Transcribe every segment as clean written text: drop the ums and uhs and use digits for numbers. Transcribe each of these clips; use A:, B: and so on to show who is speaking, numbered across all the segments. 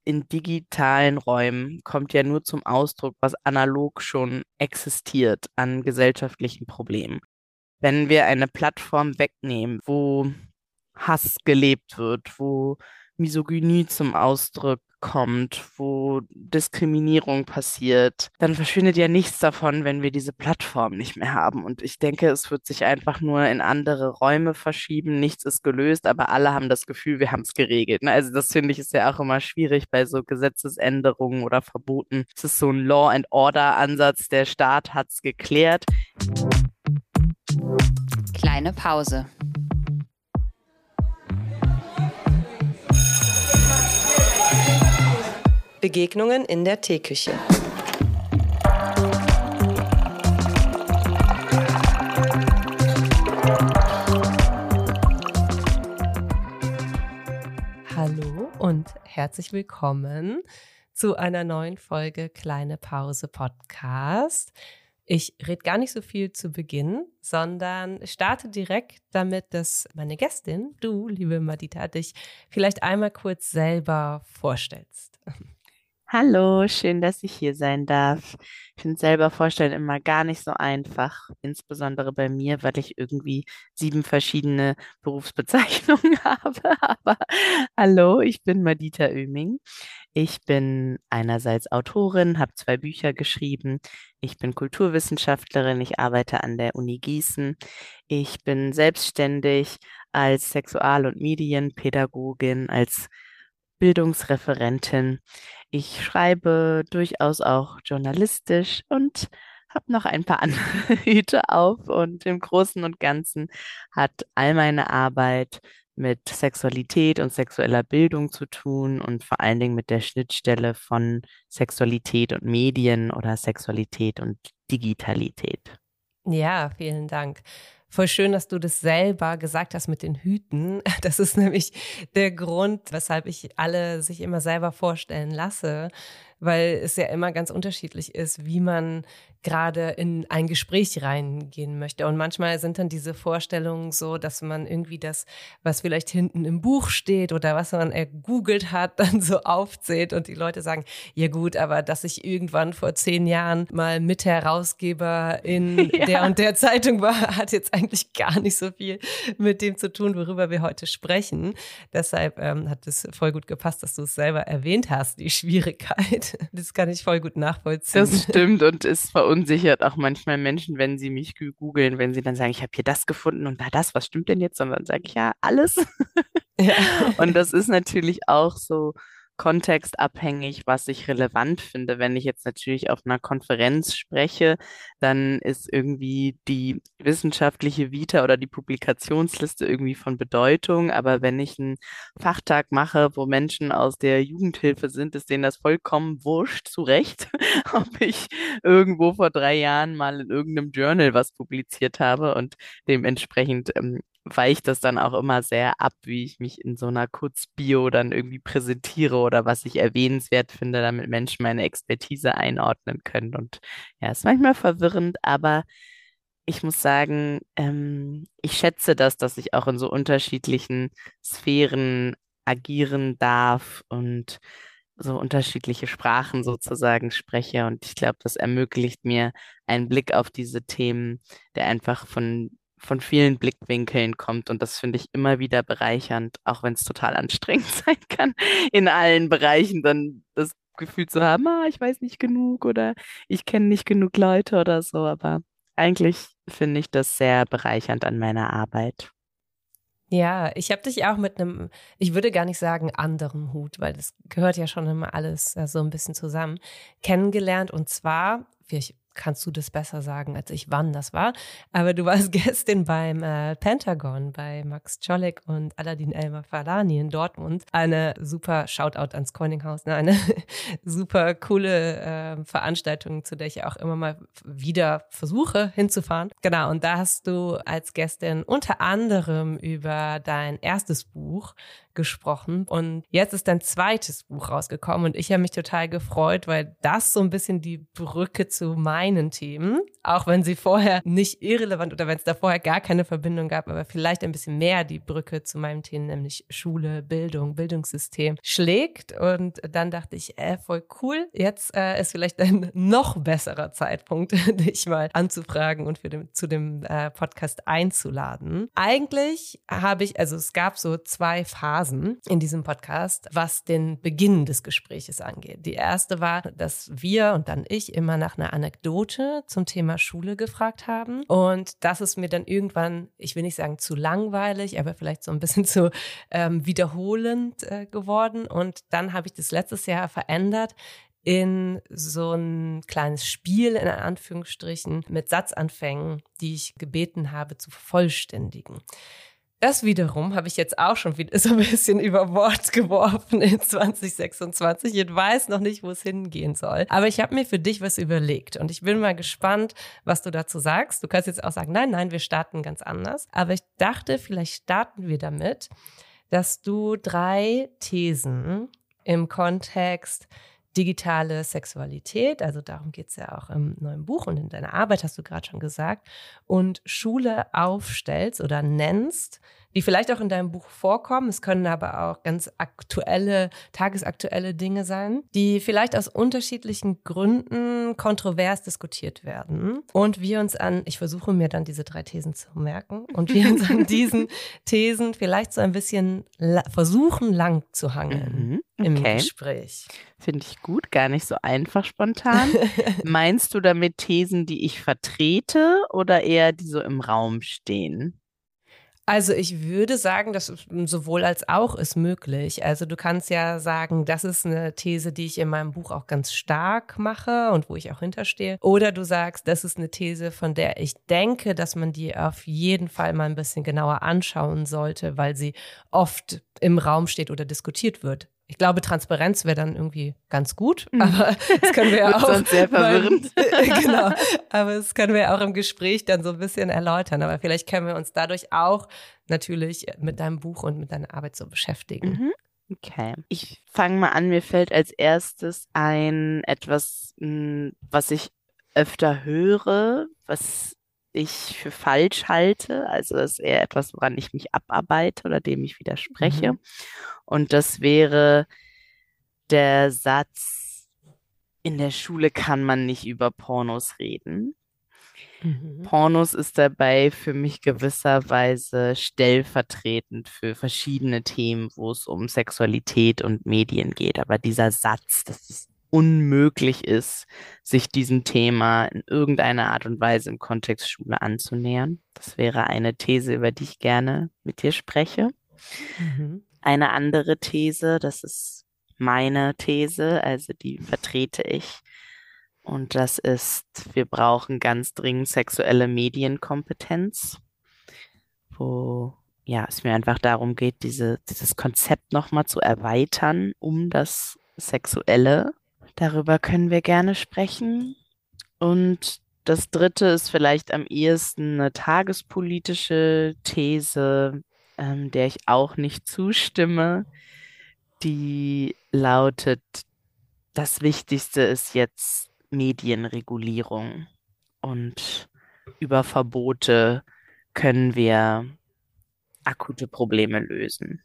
A: in digitalen Räumen kommt ja nur zum Ausdruck, was analog schon existiert an gesellschaftlichen Problemen. Wenn wir eine Plattform wegnehmen, wo Hass gelebt wird, wo Misogynie zum Ausdruck kommt, wo Diskriminierung passiert, dann verschwindet ja nichts davon, wenn wir diese Plattform nicht mehr haben. Und ich denke, es wird sich einfach nur in andere Räume verschieben. Nichts ist gelöst, aber alle haben das Gefühl, wir haben es geregelt. Ne? Also das finde ich ist ja auch immer schwierig bei so Gesetzesänderungen oder Verboten. Es ist so ein Law and Order Ansatz. Der Staat hat es geklärt.
B: Kleine Pause.
C: Begegnungen in der Teeküche. Hallo und herzlich willkommen zu einer neuen Folge Kleine Pause Podcast. Ich rede gar nicht so viel zu Beginn, sondern starte direkt damit, dass meine Gästin, du, liebe Madita, dich vielleicht einmal kurz selber vorstellst.
A: Hallo, schön, dass ich hier sein darf. Ich finde selber vorstellen immer gar nicht so einfach, insbesondere bei mir, weil ich irgendwie 7 verschiedene Berufsbezeichnungen habe. Aber hallo, ich bin Madita Oeming. Ich bin einerseits Autorin, habe 2 Bücher geschrieben. Ich bin Kulturwissenschaftlerin, ich arbeite an der Uni Gießen. Ich bin selbstständig als Sexual- und Medienpädagogin, als Bildungsreferentin. Ich schreibe durchaus auch journalistisch und habe noch ein paar andere Hüte auf. Und im Großen und Ganzen hat all meine Arbeit mit Sexualität und sexueller Bildung zu tun und vor allen Dingen mit der Schnittstelle von Sexualität und Medien oder Sexualität und Digitalität.
C: Ja, vielen Dank. Voll schön, dass du das selber gesagt hast mit den Hüten. Das ist nämlich der Grund, weshalb ich alle sich immer selber vorstellen lasse, weil es ja immer ganz unterschiedlich ist, wie man gerade in ein Gespräch reingehen möchte. Und manchmal sind dann diese Vorstellungen so, dass man irgendwie das, was vielleicht hinten im Buch steht oder was man ergoogelt hat, dann so aufzählt und die Leute sagen, ja gut, aber dass ich irgendwann vor 10 Jahren mal Mitherausgeber in der und der Zeitung war, hat jetzt eigentlich gar nicht so viel mit dem zu tun, worüber wir heute sprechen. Deshalb hat es voll gut gepasst, dass du es selber erwähnt hast, die Schwierigkeit. Das kann ich voll gut nachvollziehen.
A: Das stimmt und es verunsichert auch manchmal Menschen, wenn sie mich googeln, wenn sie dann sagen, ich habe hier das gefunden und da das, was stimmt denn jetzt? Und dann sage ich ja, alles.
C: Ja.
A: Und das ist natürlich auch so kontextabhängig, was ich relevant finde. Wenn ich jetzt natürlich auf einer Konferenz spreche, dann ist irgendwie die wissenschaftliche Vita oder die Publikationsliste irgendwie von Bedeutung. Aber wenn ich einen Fachtag mache, wo Menschen aus der Jugendhilfe sind, ist denen das vollkommen wurscht, zu Recht, ob ich irgendwo vor 3 Jahren mal in irgendeinem Journal was publiziert habe und dementsprechend weicht das dann auch immer sehr ab, wie ich mich in so einer Kurzbio dann irgendwie präsentiere oder was ich erwähnenswert finde, damit Menschen meine Expertise einordnen können. Und ja, ist manchmal verwirrend, aber ich muss sagen, ich schätze das, dass ich auch in so unterschiedlichen Sphären agieren darf und so unterschiedliche Sprachen sozusagen spreche. Und ich glaube, das ermöglicht mir einen Blick auf diese Themen, der einfach von vielen Blickwinkeln kommt. Und das finde ich immer wieder bereichernd, auch wenn es total anstrengend sein kann, in allen Bereichen dann das Gefühl zu haben, ich weiß nicht genug oder ich kenne nicht genug Leute oder so. Aber eigentlich finde ich das sehr bereichernd an meiner Arbeit.
C: Ja, ich habe dich auch mit einem, ich würde gar nicht sagen anderen Hut, weil das gehört ja schon immer alles so ein bisschen zusammen, kennengelernt. Und zwar, vielleicht kannst du das besser sagen als ich, wann das war, aber du warst gestern beim Pentagon bei Max Czolek und Aladin El-Mafalani in Dortmund. Eine super Shoutout ans Corninghaus, ne? Eine super coole Veranstaltung, zu der ich auch immer mal wieder versuche hinzufahren. Genau, und da hast du als Gästin unter anderem über dein erstes Buch gesprochen. Und jetzt ist dein zweites Buch rausgekommen und ich habe mich total gefreut, weil das so ein bisschen die Brücke zu meinen Themen, auch wenn sie vorher nicht irrelevant oder wenn es da vorher gar keine Verbindung gab, aber vielleicht ein bisschen mehr die Brücke zu meinen Themen, nämlich Schule, Bildung, Bildungssystem schlägt. Und dann dachte ich, voll cool, jetzt ist vielleicht ein noch besserer Zeitpunkt, dich mal anzufragen und zu dem Podcast einzuladen. Eigentlich es gab so 2 Phasen in diesem Podcast, was den Beginn des Gespräches angeht. Die erste war, dass wir und dann ich immer nach einer Anekdote zum Thema Schule gefragt haben. Und das ist mir dann irgendwann, ich will nicht sagen zu langweilig, aber vielleicht so ein bisschen zu wiederholend geworden. Und dann habe ich das letztes Jahr verändert in so ein kleines Spiel, in Anführungsstrichen, mit Satzanfängen, die ich gebeten habe zu vervollständigen. Das wiederum habe ich jetzt auch schon wieder so ein bisschen über Bord geworfen in 2026. Ich weiß noch nicht, wo es hingehen soll. Aber ich habe mir für dich was überlegt und ich bin mal gespannt, was du dazu sagst. Du kannst jetzt auch sagen, nein, wir starten ganz anders. Aber ich dachte, vielleicht starten wir damit, dass du 3 Thesen im Kontext digitale Sexualität, also darum geht es ja auch im neuen Buch und in deiner Arbeit, hast du gerade schon gesagt, und Schule aufstellst oder nennst, die vielleicht auch in deinem Buch vorkommen. Es können aber auch ganz tagesaktuelle Dinge sein, die vielleicht aus unterschiedlichen Gründen kontrovers diskutiert werden. Und ich versuche mir dann diese 3 Thesen zu merken und wir uns an diesen Thesen vielleicht so ein bisschen versuchen lang zu hangeln im Gespräch.
A: Finde ich gut, gar nicht so einfach spontan. Meinst du damit Thesen, die ich vertrete oder eher die so im Raum stehen?
C: Also ich würde sagen, dass sowohl als auch ist möglich. Also du kannst ja sagen, das ist eine These, die ich in meinem Buch auch ganz stark mache und wo ich auch hinterstehe. Oder du sagst, das ist eine These, von der ich denke, dass man die auf jeden Fall mal ein bisschen genauer anschauen sollte, weil sie oft im Raum steht oder diskutiert wird. Ich glaube, Transparenz wäre dann irgendwie ganz gut, aber das können wir ja auch.
A: Sonst sehr verwirrend.
C: Genau, aber das können wir auch im Gespräch dann so ein bisschen erläutern. Aber vielleicht können wir uns dadurch auch natürlich mit deinem Buch und mit deiner Arbeit so beschäftigen.
A: Okay. Ich fange mal an. Mir fällt als erstes etwas, was ich öfter höre, was ich für falsch halte. Also das ist eher etwas, woran ich mich abarbeite oder dem ich widerspreche. Und das wäre der Satz, in der Schule kann man nicht über Pornos reden. Pornos ist dabei für mich gewisserweise stellvertretend für verschiedene Themen, wo es um Sexualität und Medien geht. Aber dieser Satz, dass es unmöglich ist, sich diesem Thema in irgendeiner Art und Weise im Kontext Schule anzunähern. Das wäre eine These, über die ich gerne mit dir spreche. Eine andere These, das ist meine These, also die vertrete ich. Und das ist, wir brauchen ganz dringend sexuelle Medienkompetenz, wo es mir einfach darum geht, dieses Konzept nochmal zu erweitern um das Sexuelle. Darüber können wir gerne sprechen. Und das dritte ist vielleicht am ehesten eine tagespolitische These, der ich auch nicht zustimme, die lautet, das Wichtigste ist jetzt Medienregulierung und über Verbote können wir akute Probleme lösen.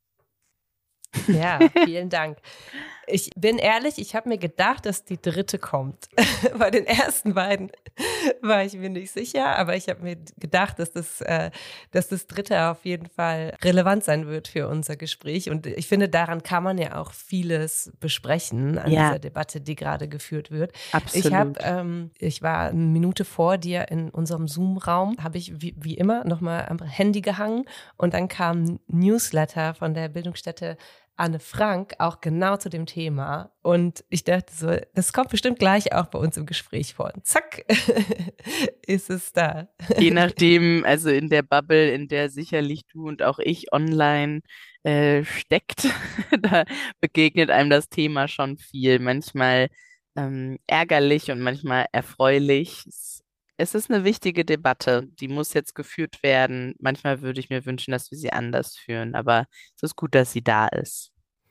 C: Ja, vielen Dank. Ich bin ehrlich, ich habe mir gedacht, dass die dritte kommt. Bei den ersten beiden war ich mir nicht sicher, aber ich habe mir gedacht, dass das dritte auf jeden Fall relevant sein wird für unser Gespräch. Und ich finde, daran kann man ja auch vieles besprechen an dieser Debatte, die gerade geführt wird.
A: Absolut.
C: Ich war eine Minute vor dir in unserem Zoom-Raum, habe ich wie immer nochmal am Handy gehangen und dann kam ein Newsletter von der Bildungsstätte Anne Frank auch genau zu dem Thema. Und ich dachte so, das kommt bestimmt gleich auch bei uns im Gespräch vor. Und zack, ist es da.
A: Je nachdem, also in der Bubble, in der sicherlich du und auch ich online steckt, da begegnet einem das Thema schon viel. Manchmal ärgerlich und manchmal erfreulich. Es es ist eine wichtige Debatte. Die muss jetzt geführt werden. Manchmal würde ich mir wünschen, dass wir sie anders führen, aber es ist gut, dass sie da ist.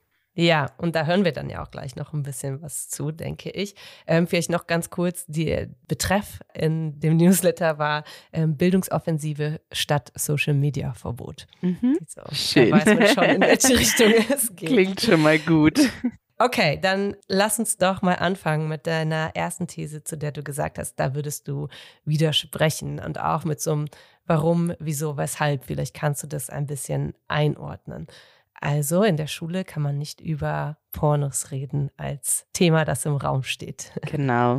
C: Ja, und da hören wir dann ja auch gleich noch ein bisschen was zu, denke ich. Vielleicht noch ganz kurz, der Betreff in dem Newsletter war Bildungsoffensive statt Social-Media-Verbot.
A: Mhm.
C: So, da
A: Schön.
C: weiß man schon, in welche Richtung es geht.
A: Klingt schon mal gut.
C: Okay, dann lass uns doch mal anfangen mit deiner ersten These, zu der du gesagt hast, da würdest du widersprechen und auch mit so einem Warum, wieso, weshalb. Vielleicht kannst du das ein bisschen einordnen. Also in der Schule kann man nicht über Pornos reden als Thema, das im Raum steht.
A: Genau.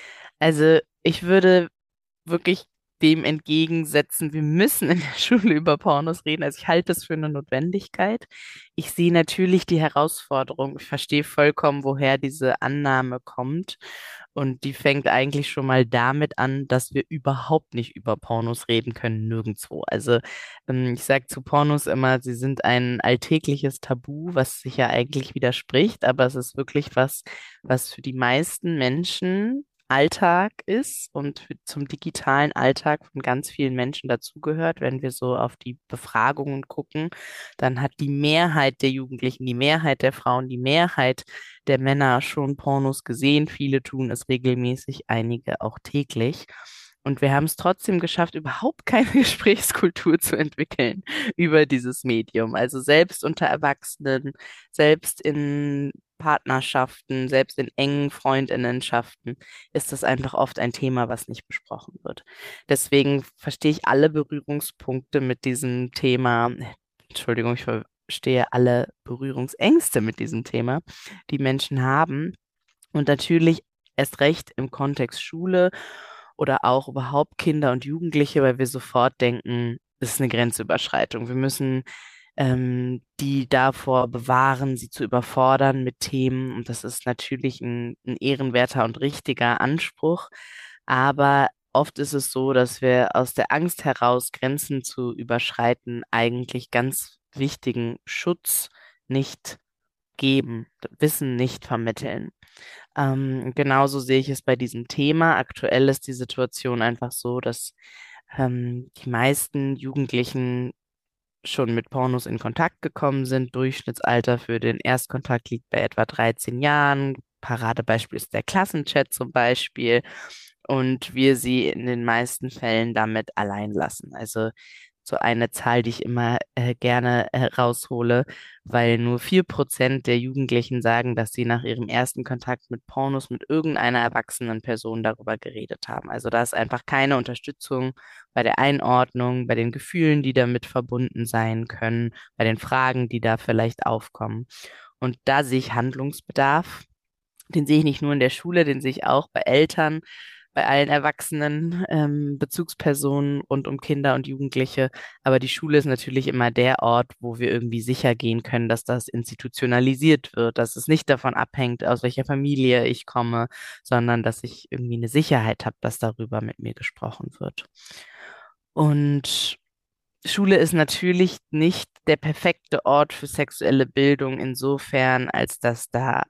A: Also ich würde wirklich dem entgegensetzen, wir müssen in der Schule über Pornos reden. Also ich halte es für eine Notwendigkeit. Ich sehe natürlich die Herausforderung. Ich verstehe vollkommen, woher diese Annahme kommt. Und die fängt eigentlich schon mal damit an, dass wir überhaupt nicht über Pornos reden können, nirgendwo. Also ich sage zu Pornos immer, sie sind ein alltägliches Tabu, was sich ja eigentlich widerspricht, aber es ist wirklich was, was für die meisten Menschen Alltag ist und zum digitalen Alltag von ganz vielen Menschen dazugehört. Wenn wir so auf die Befragungen gucken, dann hat die Mehrheit der Jugendlichen, die Mehrheit der Frauen, die Mehrheit der Männer schon Pornos gesehen. Viele tun es regelmäßig, einige auch täglich. Und wir haben es trotzdem geschafft, überhaupt keine Gesprächskultur zu entwickeln über dieses Medium. Also selbst unter Erwachsenen, selbst in Partnerschaften, selbst in engen Freundinnenschaften ist das einfach oft ein Thema, was nicht besprochen wird. Deswegen verstehe ich alle Berührungspunkte mit diesem Thema. Entschuldigung, ich verstehe alle Berührungsängste mit diesem Thema, die Menschen haben. Und natürlich erst recht im Kontext Schule oder auch überhaupt Kinder und Jugendliche, weil wir sofort denken, das ist eine Grenzüberschreitung. Wir müssen die davor bewahren, sie zu überfordern mit Themen. Und das ist natürlich ein ehrenwerter und richtiger Anspruch. Aber oft ist es so, dass wir aus der Angst heraus, Grenzen zu überschreiten, eigentlich ganz wichtigen Schutz nicht geben, Wissen nicht vermitteln. Genauso sehe ich es bei diesem Thema. Aktuell ist die Situation einfach so, dass die meisten Jugendlichen schon mit Pornos in Kontakt gekommen sind. Durchschnittsalter für den Erstkontakt liegt bei etwa 13 Jahren. Paradebeispiel ist der Klassenchat zum Beispiel. Und wir sie in den meisten Fällen damit allein lassen. Also so eine Zahl, die ich immer gerne raushole, weil nur 4% der Jugendlichen sagen, dass sie nach ihrem ersten Kontakt mit Pornos mit irgendeiner erwachsenen Person darüber geredet haben. Also da ist einfach keine Unterstützung bei der Einordnung, bei den Gefühlen, die damit verbunden sein können, bei den Fragen, die da vielleicht aufkommen. Und da sehe ich Handlungsbedarf. Den sehe ich nicht nur in der Schule, den sehe ich auch bei Eltern, bei allen Erwachsenen, Bezugspersonen rund um Kinder und Jugendliche. Aber die Schule ist natürlich immer der Ort, wo wir irgendwie sicher gehen können, dass das institutionalisiert wird, dass es nicht davon abhängt, aus welcher Familie ich komme, sondern dass ich irgendwie eine Sicherheit habe, dass darüber mit mir gesprochen wird. Und Schule ist natürlich nicht der perfekte Ort für sexuelle Bildung insofern, als dass da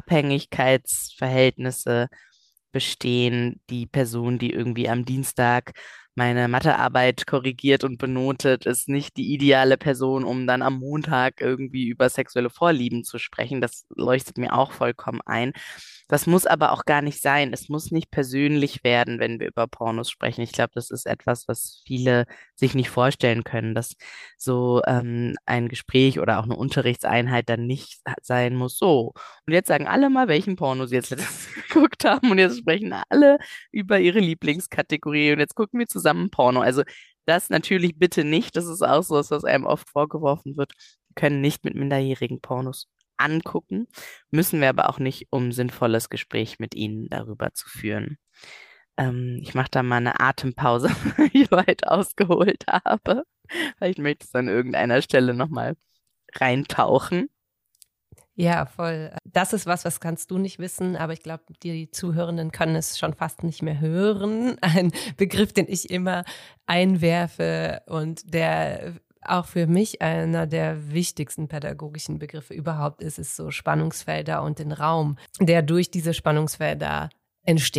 A: Abhängigkeitsverhältnisse bestehen. Die Person, die irgendwie am Dienstag meine Mathearbeit korrigiert und benotet, ist nicht die ideale Person, um dann am Montag irgendwie über sexuelle Vorlieben zu sprechen. Das leuchtet mir auch vollkommen ein. Das muss aber auch gar nicht sein. Es muss nicht persönlich werden, wenn wir über Pornos sprechen. Ich glaube, das ist etwas, was viele sich nicht vorstellen können, dass so ein Gespräch oder auch eine Unterrichtseinheit dann nicht sein muss. So, und jetzt sagen alle mal, welchen Porno sie jetzt letztens geguckt haben. Und jetzt sprechen alle über ihre Lieblingskategorie. Und jetzt gucken wir zusammen Porno. Also das natürlich bitte nicht. Das ist auch so, was einem oft vorgeworfen wird. Wir können nicht mit minderjährigen Pornos angucken, müssen wir aber auch nicht, um sinnvolles Gespräch mit ihnen darüber zu führen. Ich mache da mal eine Atempause, weil ich weit ausgeholt habe. Vielleicht möchtest du an irgendeiner Stelle nochmal reintauchen.
C: Ja, voll. Das ist was kannst du nicht wissen, aber ich glaube, die Zuhörenden können es schon fast nicht mehr hören. Ein Begriff, den ich immer einwerfe und der auch für mich einer der wichtigsten pädagogischen Begriffe überhaupt ist so Spannungsfelder und den Raum, der durch diese Spannungsfelder entsteht.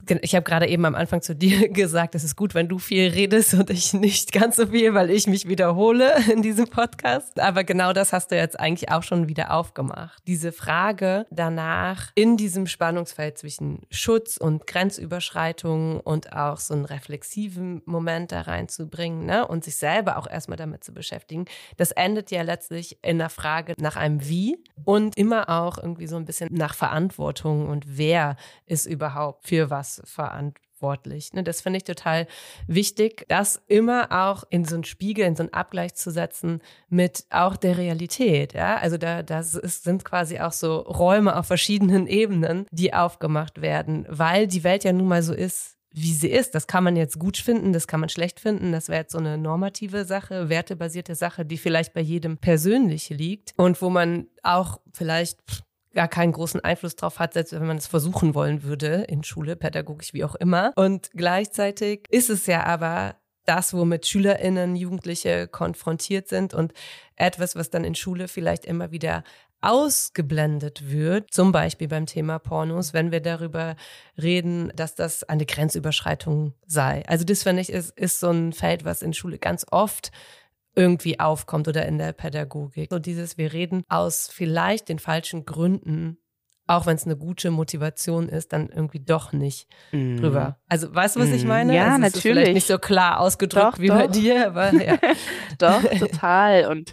C: Ich habe gerade eben am Anfang zu dir gesagt, es ist gut, wenn du viel redest und ich nicht ganz so viel, weil ich mich wiederhole in diesem Podcast. Aber genau das hast du jetzt eigentlich auch schon wieder aufgemacht. Diese Frage danach, in diesem Spannungsfeld zwischen Schutz und Grenzüberschreitungen und auch so einen reflexiven Moment da reinzubringen, ne? Und sich selber auch erstmal damit zu beschäftigen, das endet ja letztlich in der Frage nach einem Wie und immer auch irgendwie so ein bisschen nach Verantwortung und wer ist überhaupt für was verantwortlich. Ne, das finde ich total wichtig, das immer auch in so einen Spiegel, in so einen Abgleich zu setzen mit auch der Realität. Ja? Also sind quasi auch so Räume auf verschiedenen Ebenen, die aufgemacht werden, weil die Welt ja nun mal so ist, wie sie ist. Das kann man jetzt gut finden, das kann man schlecht finden. Das wäre jetzt so eine normative Sache, wertebasierte Sache, die vielleicht bei jedem persönlich liegt und wo man auch vielleicht gar keinen großen Einfluss drauf hat, selbst wenn man es versuchen wollen würde, in Schule, pädagogisch, wie auch immer. Und gleichzeitig ist es ja aber das, womit SchülerInnen, Jugendliche konfrontiert sind und etwas, was dann in Schule vielleicht immer wieder ausgeblendet wird, zum Beispiel beim Thema Pornos, wenn wir darüber reden, dass das eine Grenzüberschreitung sei. Also das, finde ich, ist so ein Feld, was in Schule ganz oft irgendwie aufkommt oder in der Pädagogik. So wir reden aus vielleicht den falschen Gründen, auch wenn es eine gute Motivation ist, dann irgendwie doch nicht drüber. Also weißt du, was ich meine?
A: Ja,
C: also,
A: natürlich.
C: Es ist vielleicht nicht so klar ausgedrückt
A: Doch,
C: wie bei dir, aber ja.
A: Doch, total. Und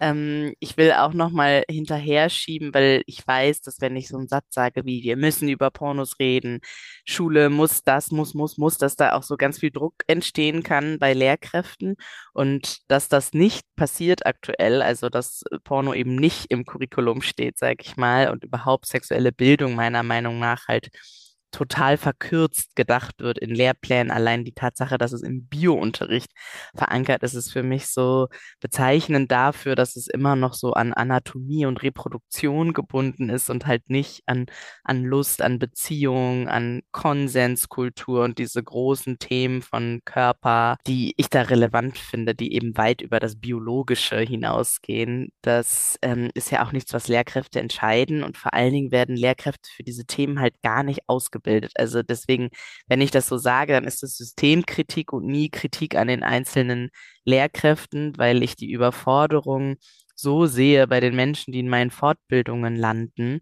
A: ich will auch nochmal hinterher schieben, weil ich weiß, dass wenn ich so einen Satz sage wie, wir müssen über Pornos reden, Schule muss das, muss, dass da auch so ganz viel Druck entstehen kann bei Lehrkräften und dass das nicht passiert aktuell, also dass Porno eben nicht im Curriculum steht, sag ich mal, und überhaupt sexuelle Bildung meiner Meinung nach halt total verkürzt gedacht wird in Lehrplänen. Allein die Tatsache, dass es im Biounterricht verankert ist, ist für mich so bezeichnend dafür, dass es immer noch so an Anatomie und Reproduktion gebunden ist und halt nicht an Lust, an Beziehung, an Konsenskultur und diese großen Themen von Körper, die ich da relevant finde, die eben weit über das Biologische hinausgehen. Das ist ja auch nichts, was Lehrkräfte entscheiden und vor allen Dingen werden Lehrkräfte für diese Themen halt gar nicht ausgebildet. Also deswegen, wenn ich das so sage, dann ist es Systemkritik und nie Kritik an den einzelnen Lehrkräften, weil ich die Überforderung so sehe bei den Menschen, die in meinen Fortbildungen landen.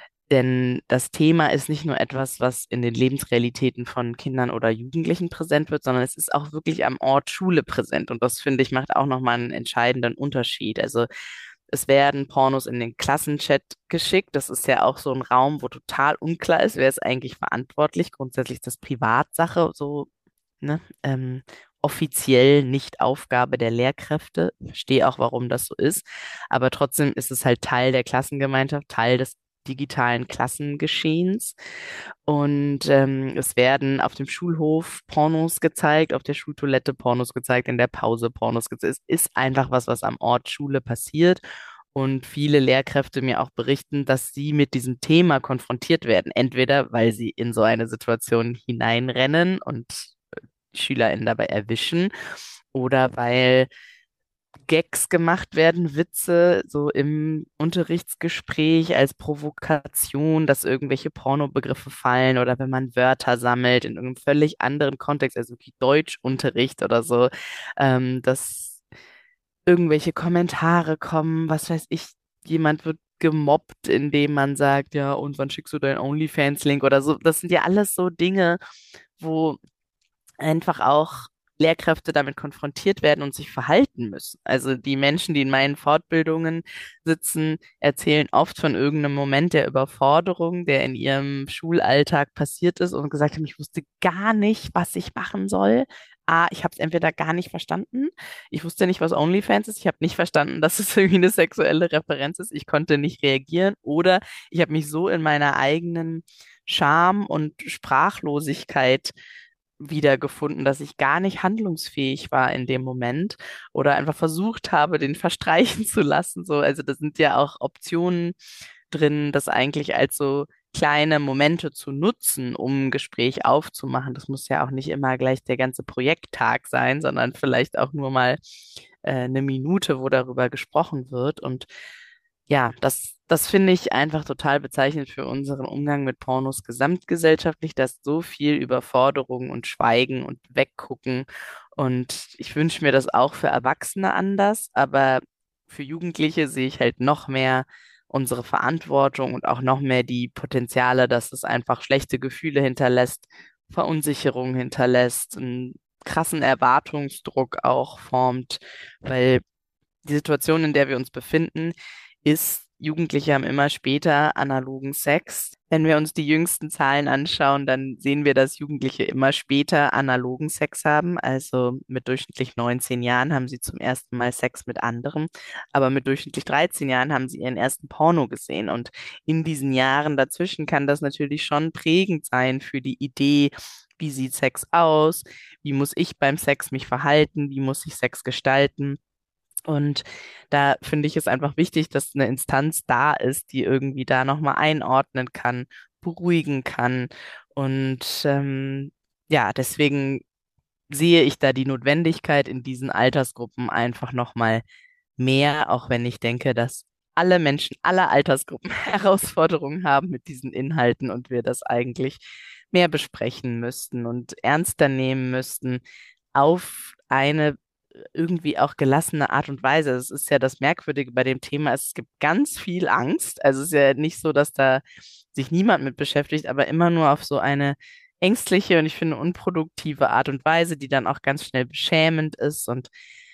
A: Denn das Thema ist nicht nur etwas, was in den Lebensrealitäten von Kindern oder Jugendlichen präsent wird, sondern es ist auch wirklich am Ort Schule präsent. Und das, finde ich, macht auch nochmal einen entscheidenden Unterschied. Also es werden Pornos in den Klassenchat geschickt. Das ist ja auch so ein Raum, wo total unklar ist, wer ist eigentlich verantwortlich. Grundsätzlich ist das Privatsache, so, ne? Offiziell nicht Aufgabe der Lehrkräfte. Ich verstehe auch, warum das so ist. Aber trotzdem ist es halt Teil der Klassengemeinschaft, Teil des digitalen Klassengeschehens. Und es werden auf dem Schulhof Pornos gezeigt, auf der Schultoilette Pornos gezeigt, in der Pause Pornos gezeigt. Es ist einfach was am Ort Schule passiert. Und viele Lehrkräfte mir auch berichten, dass sie mit diesem Thema konfrontiert werden. Entweder weil sie in so eine Situation hineinrennen und die SchülerInnen dabei erwischen oder weil Gags gemacht werden, Witze so im Unterrichtsgespräch als Provokation, dass irgendwelche Pornobegriffe fallen oder wenn man Wörter sammelt in irgendeinem völlig anderen Kontext, also wie Deutschunterricht oder so, dass irgendwelche Kommentare kommen, was weiß ich, jemand wird gemobbt, indem man sagt, ja, und wann schickst du deinen OnlyFans-Link oder so. Das sind ja alles so Dinge, wo einfach auch Lehrkräfte damit konfrontiert werden und sich verhalten müssen. Also die Menschen, die in meinen Fortbildungen sitzen, erzählen oft von irgendeinem Moment der Überforderung, der in ihrem Schulalltag passiert ist und gesagt haben, ich wusste gar nicht, was ich machen soll. Ich habe es entweder gar nicht verstanden, ich wusste nicht, was OnlyFans ist, ich habe nicht verstanden, dass es irgendwie eine sexuelle Referenz ist, ich konnte nicht reagieren oder ich habe mich so in meiner eigenen Scham und Sprachlosigkeit wiedergefunden, dass ich gar nicht handlungsfähig war in dem Moment oder einfach versucht habe, den verstreichen zu lassen. So, also da sind ja auch Optionen drin, das eigentlich als so kleine Momente zu nutzen, um ein Gespräch aufzumachen. Das muss ja auch nicht immer gleich der ganze Projekttag sein, sondern vielleicht auch nur mal eine Minute, wo darüber gesprochen wird. Und Ja, das finde ich einfach total bezeichnend für unseren Umgang mit Pornos gesamtgesellschaftlich, dass so viel Überforderung und Schweigen und Weggucken. Und ich wünsche mir das auch für Erwachsene anders, aber für Jugendliche sehe ich halt noch mehr unsere Verantwortung und auch noch mehr die Potenziale, dass es einfach schlechte Gefühle hinterlässt, Verunsicherung hinterlässt, einen krassen Erwartungsdruck auch formt, weil die Situation, in der wir uns befinden, ist, Jugendliche haben immer später analogen Sex. Wenn wir uns die jüngsten Zahlen anschauen, dann sehen wir, dass Jugendliche immer später analogen Sex haben. Also mit durchschnittlich 19 Jahren haben sie zum ersten Mal Sex mit anderen, aber mit durchschnittlich 13 Jahren haben sie ihren ersten Porno gesehen. Und in diesen Jahren dazwischen kann das natürlich schon prägend sein für die Idee, wie sieht Sex aus, wie muss ich beim Sex mich verhalten, wie muss ich Sex gestalten. Und da finde ich es einfach wichtig, dass eine Instanz da ist, die irgendwie da nochmal einordnen kann, beruhigen kann. Und ja, deswegen sehe ich da die Notwendigkeit in diesen Altersgruppen einfach nochmal mehr, auch wenn ich denke, dass alle Menschen aller Altersgruppen Herausforderungen haben mit diesen Inhalten und wir das eigentlich mehr besprechen müssten und ernster nehmen müssten auf eine irgendwie auch gelassene Art und Weise. Es ist ja das Merkwürdige bei dem Thema, es gibt ganz viel Angst. Also es ist ja nicht so, dass da sich niemand mit beschäftigt, aber immer nur auf so eine ängstliche und ich finde unproduktive Art und Weise, die dann auch ganz schnell beschämend ist. Und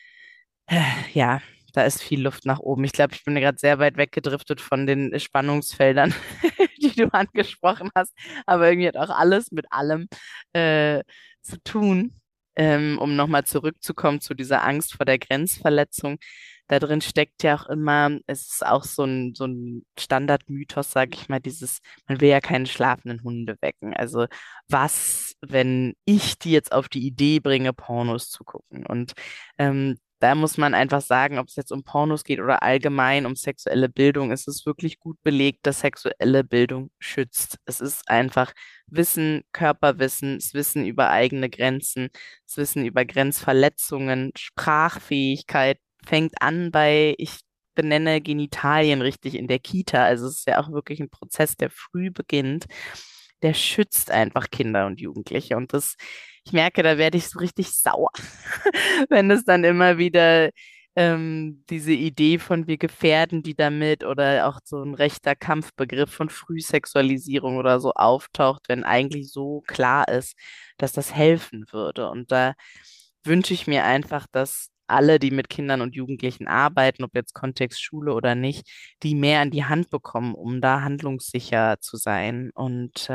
A: ja, da ist viel Luft nach oben. Ich glaube, ich bin gerade sehr weit weggedriftet von den Spannungsfeldern, die du angesprochen hast. Aber irgendwie hat auch alles mit allem äh, zu tun. Um nochmal zurückzukommen zu dieser Angst vor der Grenzverletzung. Da drin steckt ja auch immer, es ist auch so ein Standardmythos, sage ich mal, dieses, man will ja keine schlafenden Hunde wecken. Also was, wenn ich die jetzt auf die Idee bringe, Pornos zu gucken? Und da muss man einfach sagen, ob es jetzt um Pornos geht oder allgemein um sexuelle Bildung, ist es wirklich gut belegt, dass sexuelle Bildung schützt. Es ist einfach Wissen, Körperwissen, das Wissen über eigene Grenzen, das Wissen über Grenzverletzungen, Sprachfähigkeit fängt an bei, ich benenne Genitalien richtig in der Kita. Also es ist ja auch wirklich ein Prozess, der früh beginnt. Der schützt einfach Kinder und Jugendliche. Und das, ich merke, da werde ich so richtig sauer, wenn es dann immer wieder diese Idee von wir gefährden die damit oder auch so ein rechter Kampfbegriff von Frühsexualisierung oder so auftaucht, wenn eigentlich so klar ist, dass das helfen würde. Und da wünsche ich mir einfach, dass alle, die mit Kindern und Jugendlichen arbeiten, ob jetzt Kontext Schule oder nicht, die mehr an die Hand bekommen, um da handlungssicher zu sein. Und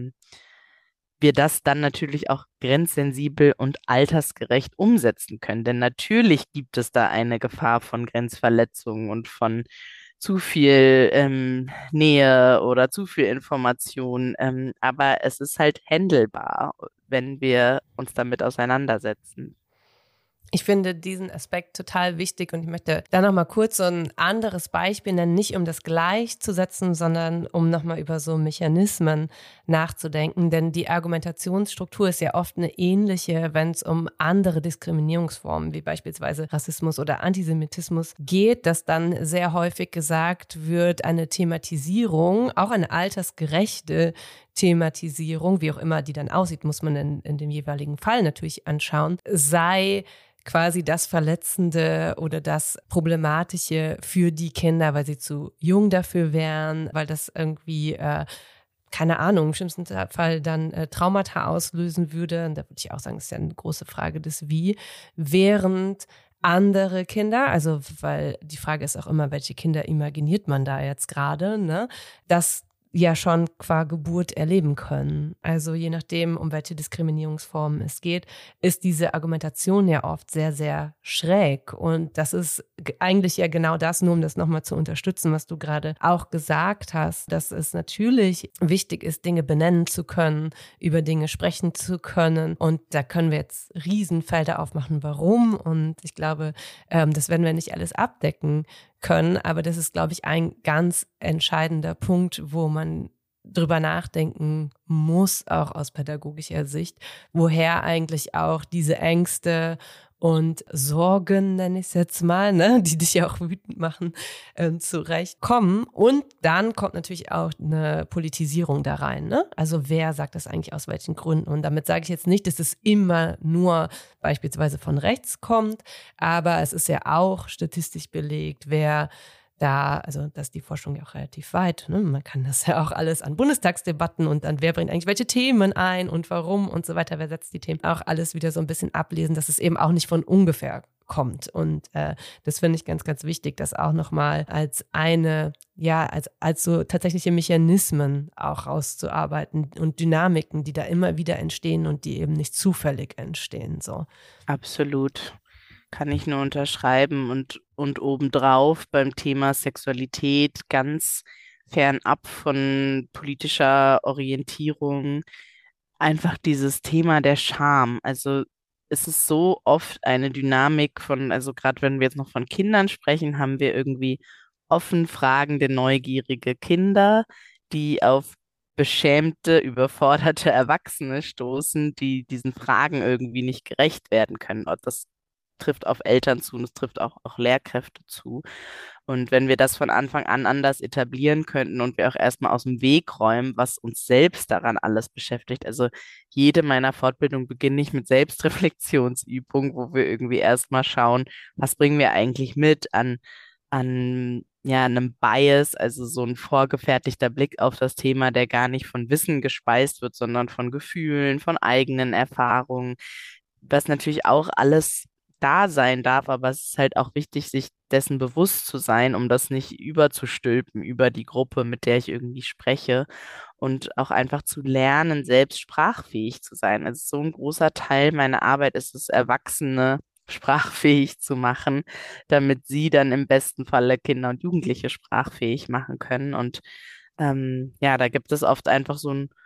A: wir das dann natürlich auch grenzsensibel und altersgerecht umsetzen können. Denn natürlich gibt es da eine Gefahr von Grenzverletzungen und von zu viel Nähe oder zu viel Information. Aber es ist halt händelbar, wenn wir uns damit auseinandersetzen.
C: Ich finde diesen Aspekt total wichtig und ich möchte da noch mal kurz so ein anderes Beispiel nennen, nicht um das gleichzusetzen, sondern um noch mal über so Mechanismen nachzudenken, denn die Argumentationsstruktur ist ja oft eine ähnliche, wenn es um andere Diskriminierungsformen wie beispielsweise Rassismus oder Antisemitismus geht, dass dann sehr häufig gesagt wird, eine Thematisierung, auch eine altersgerechte Thematisierung, wie auch immer die dann aussieht, muss man in dem jeweiligen Fall natürlich anschauen, sei quasi das Verletzende oder das Problematische für die Kinder, weil sie zu jung dafür wären, weil das irgendwie, keine Ahnung, im schlimmsten Fall dann Traumata auslösen würde. Und da würde ich auch sagen, das ist ja eine große Frage des Wie. Während andere Kinder, also weil die Frage ist auch immer, welche Kinder imaginiert man da jetzt gerade, ne? Das ja schon qua Geburt erleben können. Also je nachdem, um welche Diskriminierungsformen es geht, ist diese Argumentation ja oft sehr, sehr schräg. Und das ist eigentlich ja genau das, nur um das nochmal zu unterstützen, was du gerade auch gesagt hast, dass es natürlich wichtig ist, Dinge benennen zu können, über Dinge sprechen zu können. Und da können wir jetzt Riesenfelder aufmachen, warum. Und ich glaube, das werden wir nicht alles abdecken können. Aber das ist, glaube ich, ein ganz entscheidender Punkt, wo man drüber nachdenken muss, auch aus pädagogischer Sicht, woher eigentlich auch diese Ängste und Sorgen, nenne ich es jetzt mal, ne, die dich ja auch wütend machen, zurechtkommen. Und dann kommt natürlich auch eine Politisierung da rein, ne? Also wer sagt das eigentlich aus welchen Gründen? Und damit sage ich jetzt nicht, dass es immer nur beispielsweise von rechts kommt, aber es ist ja auch statistisch belegt, wer da, also da ist die Forschung ja auch relativ weit. Ne? Man kann das ja auch alles an Bundestagsdebatten und dann, wer bringt eigentlich welche Themen ein und warum und so weiter, wer setzt die Themen, auch alles wieder so ein bisschen ablesen, dass es eben auch nicht von ungefähr kommt. Und das finde ich ganz, ganz wichtig, das auch nochmal als eine, ja, als so tatsächliche Mechanismen auch rauszuarbeiten und Dynamiken, die da immer wieder entstehen und die eben nicht zufällig entstehen. So.
A: Absolut. Kann ich nur unterschreiben und obendrauf beim Thema Sexualität ganz fernab von politischer Orientierung einfach dieses Thema der Scham. Also es ist so oft eine Dynamik von, also gerade wenn wir jetzt noch von Kindern sprechen, haben wir irgendwie offen fragende, neugierige Kinder, die auf beschämte, überforderte Erwachsene stoßen, die diesen Fragen irgendwie nicht gerecht werden können. Und das trifft auf Eltern zu und es trifft auch Lehrkräfte zu. Und wenn wir das von Anfang an anders etablieren könnten und wir auch erstmal aus dem Weg räumen, was uns selbst daran alles beschäftigt. Also jede meiner Fortbildungen beginne ich mit Selbstreflexionsübungen, wo wir irgendwie erstmal schauen, was bringen wir eigentlich mit an ja, einem Bias, also so ein vorgefertigter Blick auf das Thema, der gar nicht von Wissen gespeist wird, sondern von Gefühlen, von eigenen Erfahrungen, was natürlich auch alles da sein darf, aber es ist halt auch wichtig, sich dessen bewusst zu sein, um das nicht überzustülpen über die Gruppe, mit der ich irgendwie spreche und auch einfach zu lernen, selbst sprachfähig zu sein. Also so ein großer Teil meiner Arbeit ist es, Erwachsene sprachfähig zu machen, damit sie dann im besten Falle Kinder und Jugendliche sprachfähig machen können. Und ja, da gibt es oft einfach so ein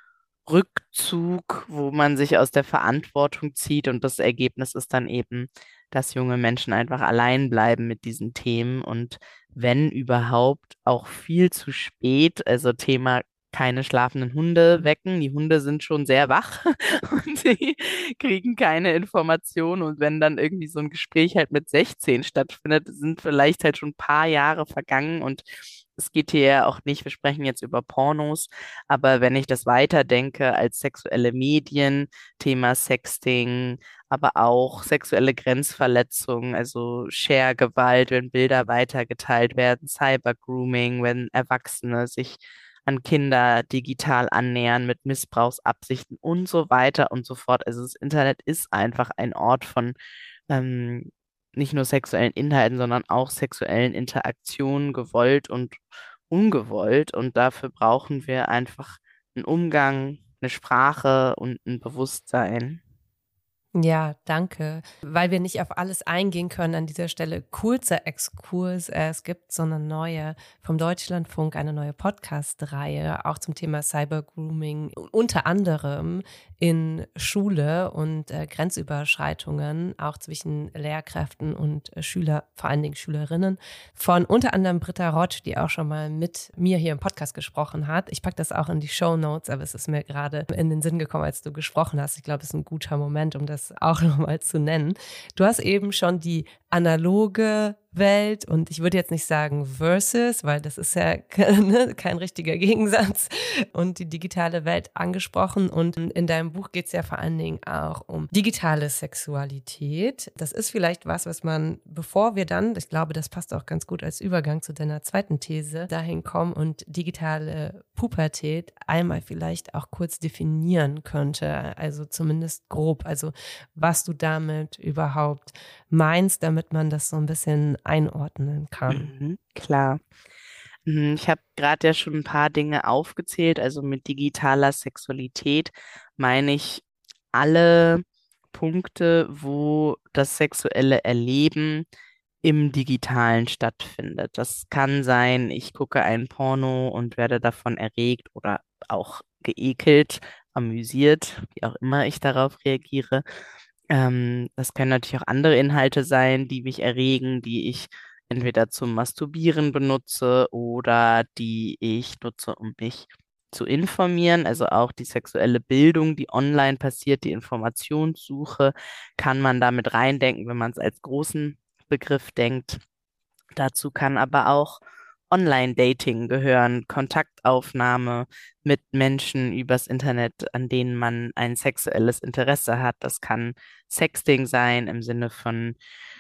A: Rückzug, wo man sich aus der Verantwortung zieht und das Ergebnis ist dann eben, dass junge Menschen einfach allein bleiben mit diesen Themen und wenn überhaupt auch viel zu spät, also Thema keine schlafenden Hunde wecken. Die Hunde sind schon sehr wach und sie kriegen keine Informationen und wenn dann irgendwie so ein Gespräch halt mit 16 stattfindet, sind vielleicht halt schon ein paar Jahre vergangen und es geht hier ja auch nicht, wir sprechen jetzt über Pornos, aber wenn ich das weiterdenke als sexuelle Medien, Thema Sexting, aber auch sexuelle Grenzverletzungen, also Share-Gewalt, wenn Bilder weitergeteilt werden, Cyber-Grooming, wenn Erwachsene sich an Kinder digital annähern mit Missbrauchsabsichten und so weiter und so fort. Also das Internet ist einfach ein Ort von ähm, nicht nur sexuellen Inhalten, sondern auch sexuellen Interaktionen, gewollt und ungewollt. Und dafür brauchen wir einfach einen Umgang, eine Sprache und ein Bewusstsein.
C: Ja, danke. Weil wir nicht auf alles eingehen können an dieser Stelle, kurzer Exkurs. Es gibt so eine neue, vom Deutschlandfunk, eine neue Podcast-Reihe, auch zum Thema Cybergrooming, unter anderem in Schule und Grenzüberschreitungen, auch zwischen Lehrkräften und Schüler, vor allen Dingen Schülerinnen, von unter anderem Britta Rotsch, die auch schon mal mit mir hier im Podcast gesprochen hat. Ich packe das auch in die Shownotes, aber es ist mir gerade in den Sinn gekommen, als du gesprochen hast. Ich glaube, es ist ein guter Moment, um das auch nochmal zu nennen. Du hast eben schon die analoge Welt und ich würde jetzt nicht sagen versus, weil das ist ja kein richtiger Gegensatz und die digitale Welt angesprochen und in deinem Buch geht es ja vor allen Dingen auch um digitale Sexualität. Das ist vielleicht was man, bevor wir dann, ich glaube, das passt auch ganz gut als Übergang zu deiner zweiten These, dahin kommen und digitale Pubertät einmal vielleicht auch kurz definieren könnte, also zumindest grob, also was du damit überhaupt meinst, damit man das so ein bisschen einordnen kann.
A: Klar. Ich habe gerade ja schon ein paar Dinge aufgezählt. Also mit digitaler Sexualität meine ich alle Punkte, wo das sexuelle Erleben im Digitalen stattfindet. Das kann sein, ich gucke ein Porno und werde davon erregt oder auch geekelt, amüsiert, wie auch immer ich darauf reagiere. Das können natürlich auch andere Inhalte sein, die mich erregen, die ich entweder zum Masturbieren benutze oder die ich nutze, um mich zu informieren, also auch die sexuelle Bildung, die online passiert, die Informationssuche, kann man damit reindenken, wenn man es als großen Begriff denkt. Dazu kann aber auch Online-Dating gehören, Kontaktaufnahme mit Menschen übers Internet, an denen man ein sexuelles Interesse hat. Das kann Sexting sein im Sinne von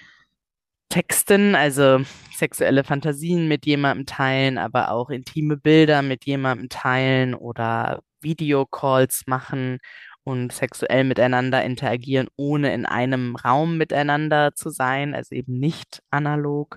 A: Texten, also sexuelle Fantasien mit jemandem teilen, aber auch intime Bilder mit jemandem teilen oder Videocalls machen und sexuell miteinander interagieren, ohne in einem Raum miteinander zu sein, also eben nicht analog.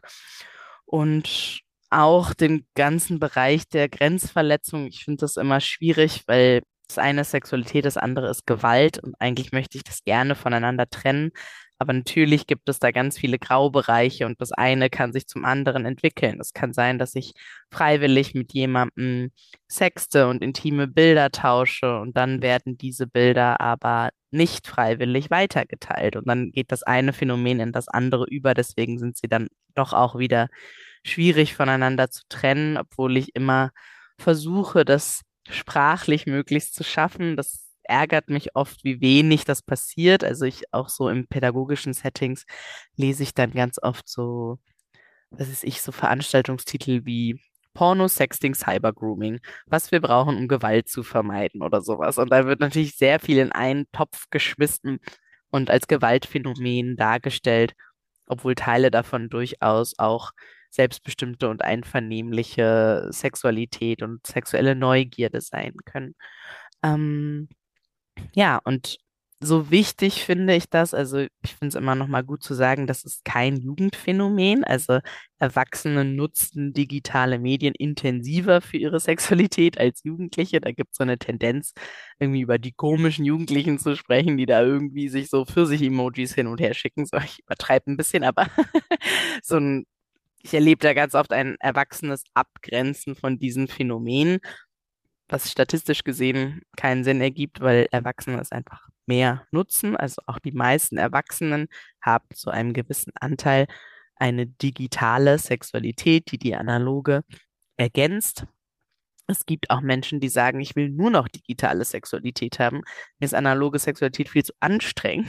A: Und auch den ganzen Bereich der Grenzverletzung. Ich finde das immer schwierig, weil das eine ist Sexualität, das andere ist Gewalt und eigentlich möchte ich das gerne voneinander trennen. Aber natürlich gibt es da ganz viele Graubereiche und das eine kann sich zum anderen entwickeln. Es kann sein, dass ich freiwillig mit jemandem sexte und intime Bilder tausche und dann werden diese Bilder aber nicht freiwillig weitergeteilt und dann geht das eine Phänomen in das andere über. Deswegen sind sie dann doch auch wieder schwierig voneinander zu trennen, obwohl ich immer versuche, das sprachlich möglichst zu schaffen. Das ärgert mich oft, wie wenig das passiert. Also ich auch so im pädagogischen Settings lese ich dann ganz oft so, was weiß ich, so Veranstaltungstitel wie Porno, Sexting, Cybergrooming, was wir brauchen, um Gewalt zu vermeiden oder sowas. Und da wird natürlich sehr viel in einen Topf geschmissen und als Gewaltphänomen dargestellt, obwohl Teile davon durchaus auch selbstbestimmte und einvernehmliche Sexualität und sexuelle Neugierde sein können. Ähm, ja, und so wichtig finde ich das, also ich finde es immer noch mal gut zu sagen, das ist kein Jugendphänomen. Also Erwachsene nutzen digitale Medien intensiver für ihre Sexualität als Jugendliche. Da gibt es so eine Tendenz, irgendwie über die komischen Jugendlichen zu sprechen, die da irgendwie sich so Pfirsich-Emojis hin und her schicken. So, ich übertreibe ein bisschen, aber so ein, ich erlebe da ganz oft ein erwachsenes Abgrenzen von diesen Phänomenen, was statistisch gesehen keinen Sinn ergibt, weil Erwachsene es einfach mehr nutzen. Also auch die meisten Erwachsenen haben zu einem gewissen Anteil eine digitale Sexualität, die die analoge ergänzt. Es gibt auch Menschen, die sagen, ich will nur noch digitale Sexualität haben. Mir ist analoge Sexualität viel zu anstrengend.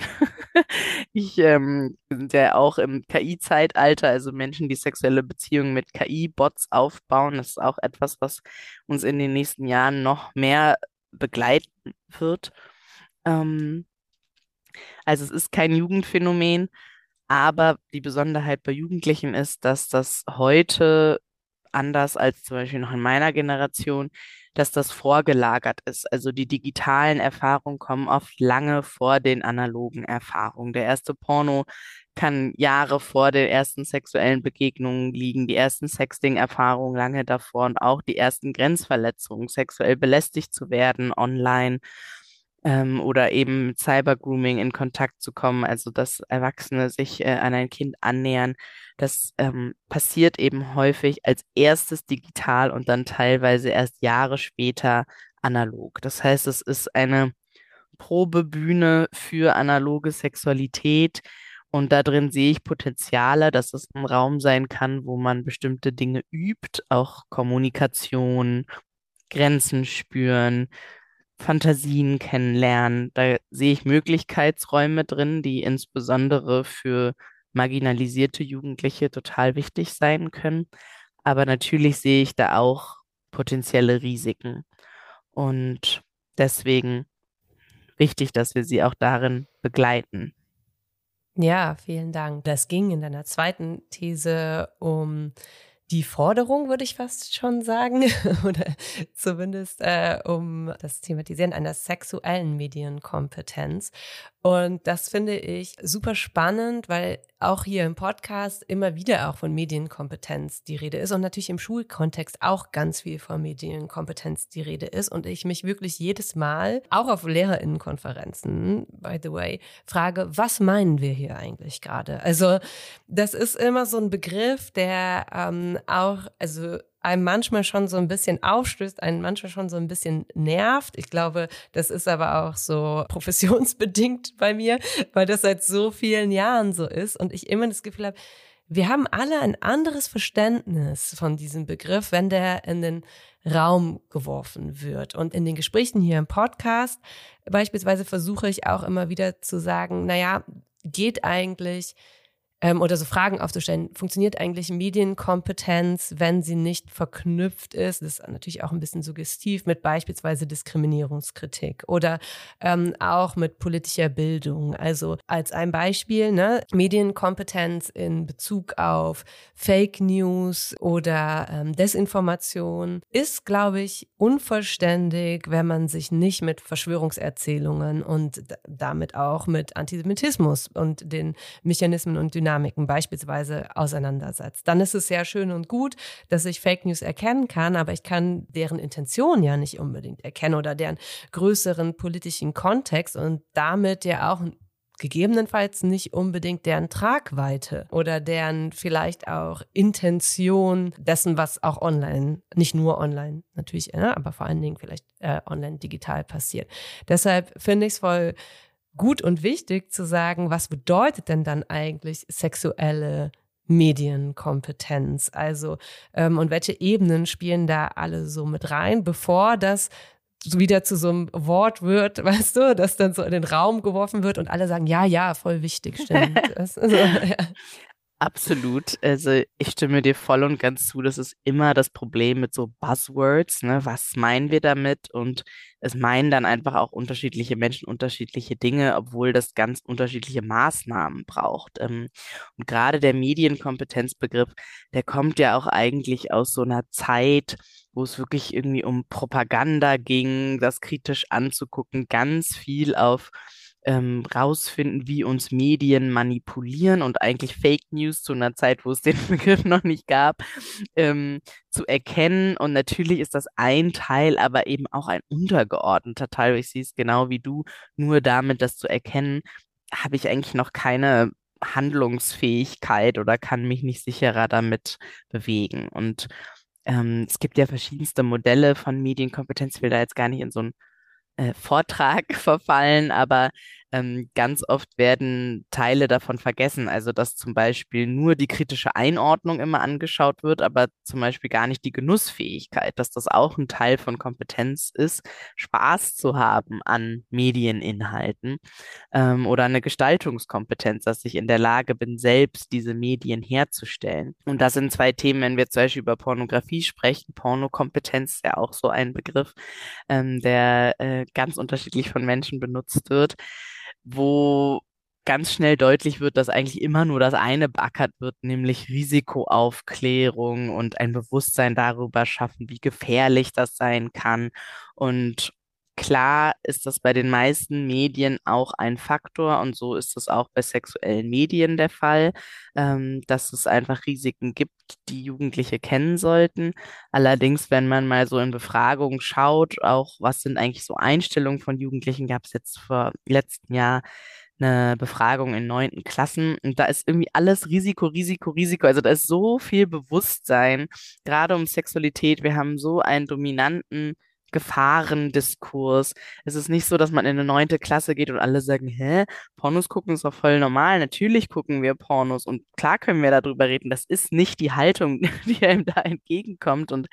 A: Wir sind ja auch im KI-Zeitalter, also Menschen, die sexuelle Beziehungen mit KI-Bots aufbauen. Das ist auch etwas, was uns in den nächsten Jahren noch mehr begleiten wird. Ähm, also es ist kein Jugendphänomen, aber die Besonderheit bei Jugendlichen ist, dass das heute anders als zum Beispiel noch in meiner Generation, dass das vorgelagert ist. Also die digitalen Erfahrungen kommen oft lange vor den analogen Erfahrungen. Der erste Porno kann Jahre vor den ersten sexuellen Begegnungen liegen, die ersten Sexting-Erfahrungen lange davor und auch die ersten Grenzverletzungen, sexuell belästigt zu werden online oder eben mit Cybergrooming in Kontakt zu kommen, also dass Erwachsene sich an ein Kind annähern. Das passiert eben häufig als erstes digital und dann teilweise erst Jahre später analog. Das heißt, es ist eine Probebühne für analoge Sexualität. Und da drin sehe ich Potenziale, dass es ein Raum sein kann, wo man bestimmte Dinge übt, auch Kommunikation, Grenzen spüren, Fantasien kennenlernen. Da sehe ich Möglichkeitsräume drin, die insbesondere für marginalisierte Jugendliche total wichtig sein können. Aber natürlich sehe ich da auch potenzielle Risiken. Und deswegen wichtig, dass wir sie auch darin begleiten.
C: Ja, vielen Dank. Das ging in deiner zweiten These um die Forderung, würde ich fast schon sagen, oder zumindest um das Thematisieren einer sexuellen Medienkompetenz. Und das finde ich super spannend, weil auch hier im Podcast immer wieder auch von Medienkompetenz die Rede ist und natürlich im Schulkontext auch ganz viel von Medienkompetenz die Rede ist und ich mich wirklich jedes Mal, auch auf LehrerInnenkonferenzen, by the way, frage, was meinen wir hier eigentlich gerade? Also das ist immer so ein Begriff, der auch, also einem manchmal schon so ein bisschen aufstößt, einen manchmal schon so ein bisschen nervt. Ich glaube, das ist aber auch so professionsbedingt bei mir, weil das seit so vielen Jahren so ist und ich immer das Gefühl habe, wir haben alle ein anderes Verständnis von diesem Begriff, wenn der in den Raum geworfen wird. Und in den Gesprächen hier im Podcast beispielsweise versuche ich auch immer wieder zu sagen, naja, geht eigentlich oder so Fragen aufzustellen, funktioniert eigentlich Medienkompetenz, wenn sie nicht verknüpft ist, das ist natürlich auch ein bisschen suggestiv, mit beispielsweise Diskriminierungskritik oder auch mit politischer Bildung. Also als ein Beispiel, ne, Medienkompetenz in Bezug auf Fake News oder Desinformation ist, glaube ich, unvollständig, wenn man sich nicht mit Verschwörungserzählungen und damit auch mit Antisemitismus und den Mechanismen und Dynamiken beispielsweise auseinandersetzt. Dann ist es sehr schön und gut, dass ich Fake News erkennen kann, aber ich kann deren Intention ja nicht unbedingt erkennen oder deren größeren politischen Kontext und damit ja auch gegebenenfalls nicht unbedingt deren Tragweite oder deren vielleicht auch Intention dessen, was auch online, nicht nur online natürlich, aber vor allen Dingen vielleicht online digital passiert. Deshalb finde ich es voll gut und wichtig zu sagen, was bedeutet denn dann eigentlich sexuelle Medienkompetenz? Also, und welche Ebenen spielen da alle so mit rein, bevor das wieder zu so einem Wort wird, weißt du, das dann so in den Raum geworfen wird und alle sagen, ja, ja, voll wichtig, stimmt. Ja.
A: Absolut. Also ich stimme dir voll und ganz zu. Das ist immer das Problem mit so Buzzwords, ne? Was meinen wir damit? Und es meinen dann einfach auch unterschiedliche Menschen unterschiedliche Dinge, obwohl das ganz unterschiedliche Maßnahmen braucht. Und gerade der Medienkompetenzbegriff, der kommt ja auch eigentlich aus so einer Zeit, wo es wirklich irgendwie um Propaganda ging, das kritisch anzugucken, ganz viel auf rausfinden, wie uns Medien manipulieren und eigentlich Fake News zu einer Zeit, wo es den Begriff noch nicht gab, zu erkennen. Und natürlich ist das ein Teil, aber eben auch ein untergeordneter Teil. Ich sehe es genau wie du, nur damit, das zu erkennen, habe ich eigentlich noch keine Handlungsfähigkeit oder kann mich nicht sicherer damit bewegen. Und es gibt ja verschiedenste Modelle von Medienkompetenz. Ich will da jetzt gar nicht in so ein Vortrag verfallen, aber ganz oft werden Teile davon vergessen. Also, dass zum Beispiel nur die kritische Einordnung immer angeschaut wird, aber zum Beispiel gar nicht die Genussfähigkeit, dass das auch ein Teil von Kompetenz ist, Spaß zu haben an Medieninhalten oder eine Gestaltungskompetenz, dass ich in der Lage bin, selbst diese Medien herzustellen. Und das sind zwei Themen, wenn wir zum Beispiel über Pornografie sprechen. Pornokompetenz ist ja auch so ein Begriff, der ganz unterschiedlich von Menschen benutzt wird, wo ganz schnell deutlich wird, dass eigentlich immer nur das eine beackert wird, nämlich Risikoaufklärung und ein Bewusstsein darüber schaffen, wie gefährlich das sein kann. Und klar ist das bei den meisten Medien auch ein Faktor und so ist es auch bei sexuellen Medien der Fall, dass es einfach Risiken gibt, die Jugendliche kennen sollten. Allerdings, wenn man mal so in Befragungen schaut, auch was sind eigentlich so Einstellungen von Jugendlichen, gab es jetzt vor letzten Jahr eine Befragung in 9. Klassen und da ist irgendwie alles Risiko, Risiko, Risiko. Also da ist so viel Bewusstsein, gerade um Sexualität. Wir haben so einen dominanten Gefahrendiskurs. Es ist nicht so, dass man in eine 9. Klasse geht und alle sagen, hä, Pornos gucken ist doch voll normal. Natürlich gucken wir Pornos und klar können wir darüber reden. Das ist nicht die Haltung, die einem da entgegenkommt und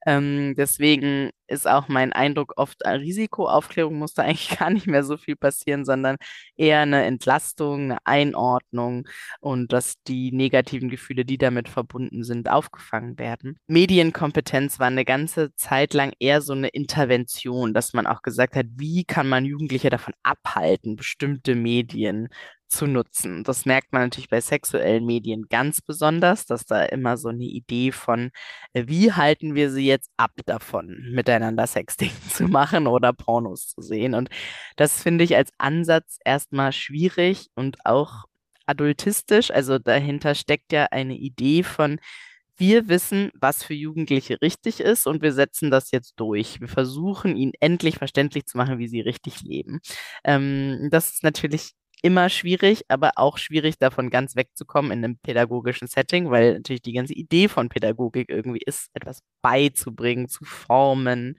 A: deswegen ist auch mein Eindruck oft, Risikoaufklärung muss da eigentlich gar nicht mehr so viel passieren, sondern eher eine Entlastung, eine Einordnung und dass die negativen Gefühle, die damit verbunden sind, aufgefangen werden. Medienkompetenz war eine ganze Zeit lang eher so eine Intervention, dass man auch gesagt hat, wie kann man Jugendliche davon abhalten, bestimmte Medien zu nutzen. Das merkt man natürlich bei sexuellen Medien ganz besonders, dass da immer so eine Idee von, wie halten wir sie jetzt ab davon, miteinander Sexting zu machen oder Pornos zu sehen. Und das finde ich als Ansatz erstmal schwierig und auch adultistisch. Also dahinter steckt ja eine Idee von, wir wissen, was für Jugendliche richtig ist und wir setzen das jetzt durch. Wir versuchen, ihnen endlich verständlich zu machen, wie sie richtig leben. Das ist natürlich immer schwierig, aber auch schwierig, davon ganz wegzukommen in einem pädagogischen Setting, weil natürlich die ganze Idee von Pädagogik irgendwie ist, etwas beizubringen, zu formen,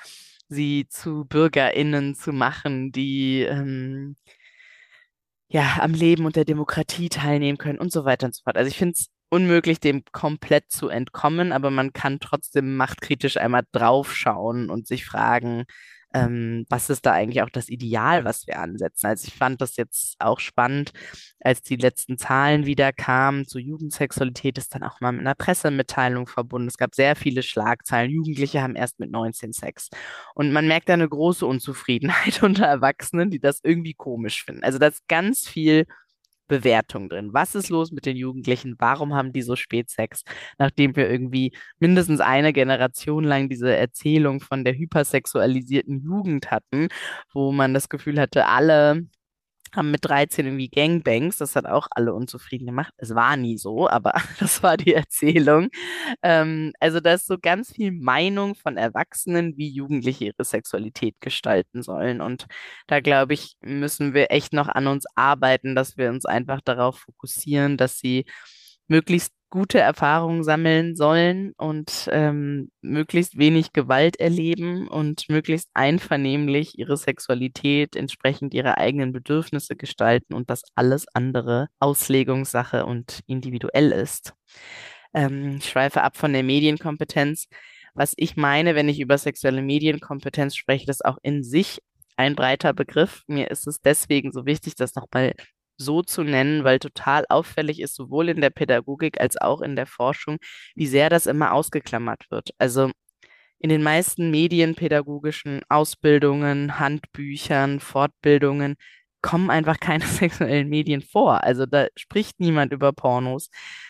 A: sie zu BürgerInnen zu machen, die ja am Leben und der Demokratie teilnehmen können und so weiter und so fort. Also ich finde es unmöglich, dem komplett zu entkommen, aber man kann trotzdem machtkritisch einmal draufschauen und sich fragen, was ist da eigentlich auch das Ideal, was wir ansetzen? Also ich fand das jetzt auch spannend, als die letzten Zahlen wieder kamen zu Jugendsexualität, ist dann auch mal mit einer Pressemitteilung verbunden. Es gab sehr viele Schlagzeilen. Jugendliche haben erst mit 19 Sex. Und man merkt da eine große Unzufriedenheit unter Erwachsenen, die das irgendwie komisch finden. Also da ist ganz viel Bewertung drin. Was ist los mit den Jugendlichen? Warum haben die so spät Sex? Nachdem wir irgendwie mindestens eine Generation lang diese Erzählung von der hypersexualisierten Jugend hatten, wo man das Gefühl hatte, alle haben mit 13 irgendwie Gangbangs. Das hat auch alle unzufrieden gemacht. Es war nie so, aber das war die Erzählung. Also da ist so ganz viel Meinung von Erwachsenen, wie Jugendliche ihre Sexualität gestalten sollen. Und da glaube ich, müssen wir echt noch an uns arbeiten, dass wir uns einfach darauf fokussieren, dass sie möglichst gute Erfahrungen sammeln sollen und möglichst wenig Gewalt erleben und möglichst einvernehmlich ihre Sexualität entsprechend ihrer eigenen Bedürfnisse gestalten und dass alles andere Auslegungssache und individuell ist. Ich schweife ab von der Medienkompetenz. Was ich meine, wenn ich über sexuelle Medienkompetenz spreche, das ist auch in sich ein breiter Begriff. Mir ist es deswegen so wichtig, das nochmal so zu nennen, weil total auffällig ist, sowohl in der Pädagogik als auch in der Forschung, wie sehr das immer ausgeklammert wird. Also in den meisten medienpädagogischen Ausbildungen, Handbüchern, Fortbildungen kommen einfach keine sexuellen Medien vor. Also da spricht niemand über Pornos.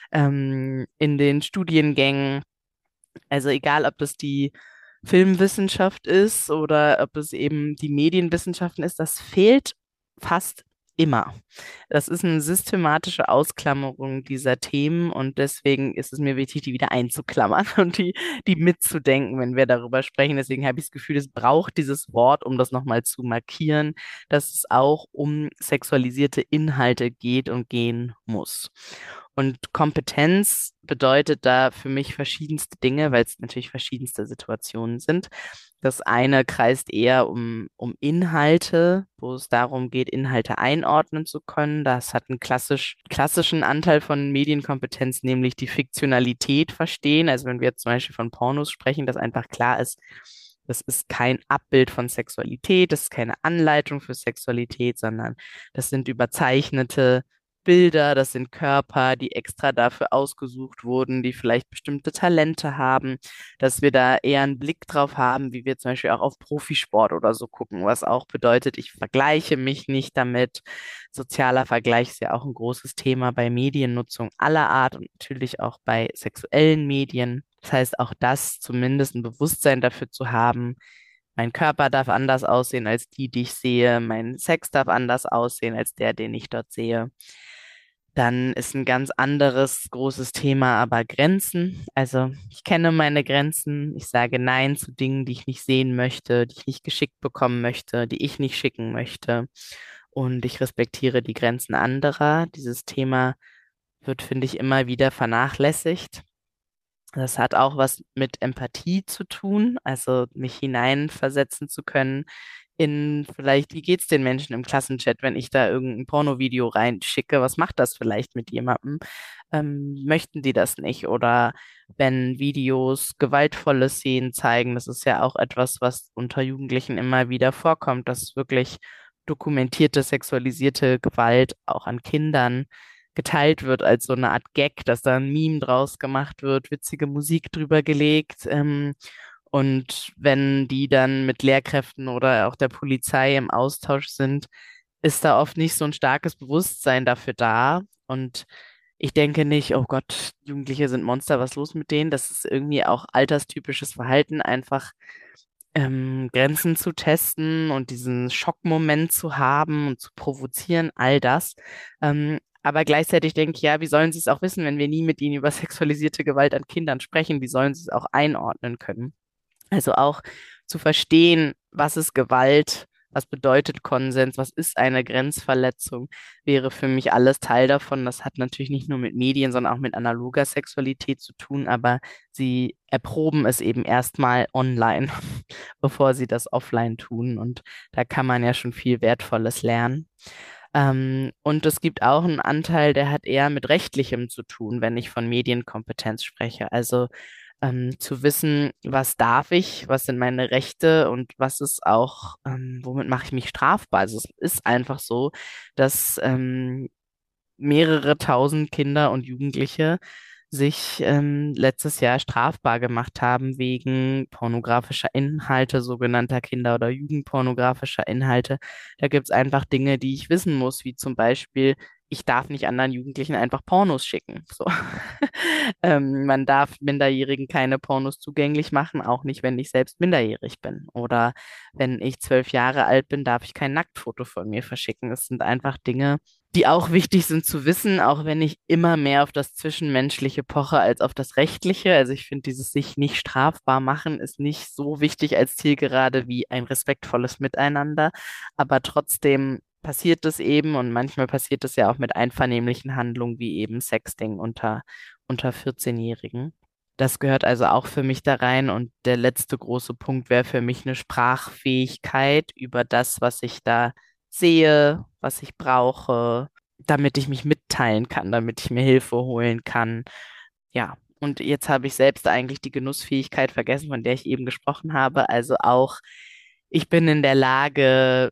A: In den Studiengängen, also egal, ob das die Filmwissenschaft ist oder ob es eben die Medienwissenschaften ist, das fehlt fast immer. Das ist eine systematische Ausklammerung dieser Themen und deswegen ist es mir wichtig, die wieder einzuklammern und die mitzudenken, wenn wir darüber sprechen. Deswegen habe ich das Gefühl, es braucht dieses Wort, um das nochmal zu markieren, dass es auch um sexualisierte Inhalte geht und gehen muss. Und Kompetenz bedeutet da für mich verschiedenste Dinge, weil es natürlich verschiedenste Situationen sind. Das eine kreist eher um Inhalte, wo es darum geht, Inhalte einordnen zu können. Das hat einen klassischen Anteil von Medienkompetenz, nämlich die Fiktionalität verstehen. Also wenn wir jetzt zum Beispiel von Pornos sprechen, dass einfach klar ist, das ist kein Abbild von Sexualität, das ist keine Anleitung für Sexualität, sondern das sind überzeichnete Bilder, das sind Körper, die extra dafür ausgesucht wurden, die vielleicht bestimmte Talente haben, dass wir da eher einen Blick drauf haben, wie wir zum Beispiel auch auf Profisport oder so gucken, was auch bedeutet, ich vergleiche mich nicht damit. Sozialer Vergleich ist ja auch ein großes Thema bei Mediennutzung aller Art und natürlich auch bei sexuellen Medien. Das heißt, auch das zumindest ein Bewusstsein dafür zu haben, mein Körper darf anders aussehen als die ich sehe. Mein Sex darf anders aussehen als der, den ich dort sehe. Dann ist ein ganz anderes großes Thema aber Grenzen. Also ich kenne meine Grenzen. Ich sage Nein zu Dingen, die ich nicht sehen möchte, die ich nicht geschickt bekommen möchte, die ich nicht schicken möchte. Und ich respektiere die Grenzen anderer. Dieses Thema wird, finde ich, immer wieder vernachlässigt. Das hat auch was mit Empathie zu tun, also mich hineinversetzen zu können in vielleicht, wie geht's den Menschen im Klassenchat, wenn ich da irgendein Pornovideo reinschicke, was macht das vielleicht mit jemandem? Möchten die das nicht? Oder wenn Videos gewaltvolle Szenen zeigen, das ist ja auch etwas, was unter Jugendlichen immer wieder vorkommt, dass wirklich dokumentierte sexualisierte Gewalt auch an Kindern geteilt wird als so eine Art Gag, dass da ein Meme draus gemacht wird, witzige Musik drüber gelegt. Und wenn die dann mit Lehrkräften oder auch der Polizei im Austausch sind, ist da oft nicht so ein starkes Bewusstsein dafür da. Und ich denke nicht, oh Gott, Jugendliche sind Monster, was ist los mit denen? Das ist irgendwie auch alterstypisches Verhalten, einfach Grenzen zu testen und diesen Schockmoment zu haben und zu provozieren, all das. Aber gleichzeitig denke ich, ja, wie sollen sie es auch wissen, wenn wir nie mit ihnen über sexualisierte Gewalt an Kindern sprechen? Wie sollen sie es auch einordnen können? Also auch zu verstehen, was ist Gewalt, was bedeutet Konsens, was ist eine Grenzverletzung, wäre für mich alles Teil davon. Das hat natürlich nicht nur mit Medien, sondern auch mit analoger Sexualität zu tun, aber sie erproben es eben erstmal online, bevor sie das offline tun. Und da kann man ja schon viel Wertvolles lernen. Und es gibt auch einen Anteil, der hat eher mit Rechtlichem zu tun, wenn ich von Medienkompetenz spreche. Also zu wissen, was darf ich, was sind meine Rechte und was ist auch, womit mache ich mich strafbar. Also es ist einfach so, dass mehrere tausend Kinder und Jugendliche sich letztes Jahr strafbar gemacht haben wegen pornografischer Inhalte, sogenannter Kinder- oder Jugendpornografischer Inhalte. Da gibt es einfach Dinge, die ich wissen muss, wie zum Beispiel, ich darf nicht anderen Jugendlichen einfach Pornos schicken. So. Man darf Minderjährigen keine Pornos zugänglich machen, auch nicht, wenn ich selbst minderjährig bin. Oder wenn ich 12 Jahre alt bin, darf ich kein Nacktfoto von mir verschicken. Das sind einfach Dinge, die auch wichtig sind zu wissen, auch wenn ich immer mehr auf das Zwischenmenschliche poche als auf das Rechtliche. Also ich finde, dieses sich nicht strafbar machen ist nicht so wichtig als Zielgerade wie ein respektvolles Miteinander. Aber trotzdem passiert es eben und manchmal passiert es ja auch mit einvernehmlichen Handlungen wie eben Sexting unter 14-Jährigen. Das gehört also auch für mich da rein. Und der letzte große Punkt wäre für mich eine Sprachfähigkeit über das, was ich da sehe, was ich brauche, damit ich mich mitteilen kann, damit ich mir Hilfe holen kann. Ja, und jetzt habe ich selbst eigentlich die Genussfähigkeit vergessen, von der ich eben gesprochen habe. Also auch, ich bin in der Lage,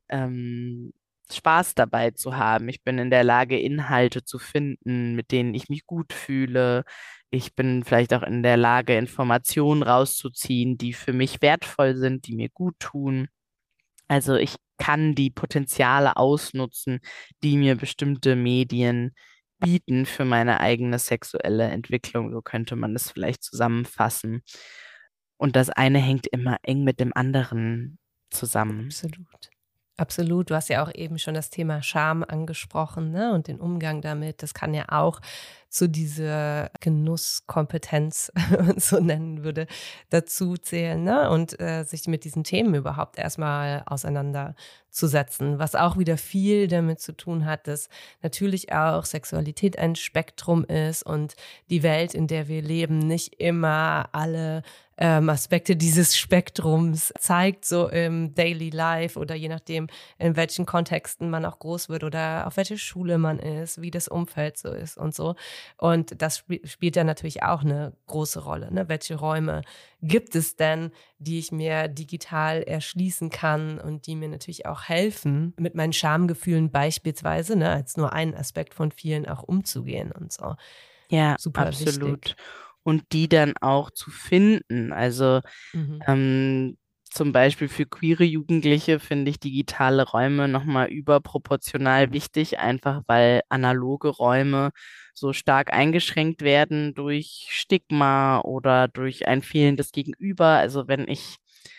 A: Spaß dabei zu haben. Ich bin in der Lage, Inhalte zu finden, mit denen ich mich gut fühle. Ich bin vielleicht auch in der Lage, Informationen rauszuziehen, die für mich wertvoll sind, die mir gut tun. Also ich kann die Potenziale ausnutzen, die mir bestimmte Medien bieten für meine eigene sexuelle Entwicklung. So könnte man es vielleicht zusammenfassen. Und das eine hängt immer eng mit dem anderen zusammen.
C: Absolut. Absolut. Du hast ja auch eben schon das Thema Scham angesprochen, ne? Und den Umgang damit. Das kann ja auch zu dieser Genusskompetenz, wenn man es so nennen würde, dazu zählen, ne? Und sich mit diesen Themen überhaupt erstmal auseinanderzusetzen, was auch wieder viel damit zu tun hat, dass natürlich auch Sexualität ein Spektrum ist und die Welt, in der wir leben, nicht immer alle Aspekte dieses Spektrums zeigt, so im Daily Life oder je nachdem, in welchen Kontexten man auch groß wird oder auf welche Schule man ist, wie das Umfeld so ist und so. Und das spielt ja natürlich auch eine große Rolle. Ne? Welche Räume gibt es denn, die ich mir digital erschließen kann und die mir natürlich auch helfen, mit meinen Schamgefühlen beispielsweise, ne, als nur ein Aspekt von vielen auch umzugehen und so.
A: Ja,
C: Super
A: absolut.
C: wichtig.
A: Und die dann auch zu finden. Also
C: Mhm.
A: zum Beispiel für queere Jugendliche finde ich digitale Räume nochmal überproportional wichtig, einfach weil analoge Räume so stark eingeschränkt werden durch Stigma oder durch ein fehlendes Gegenüber. Also wenn ich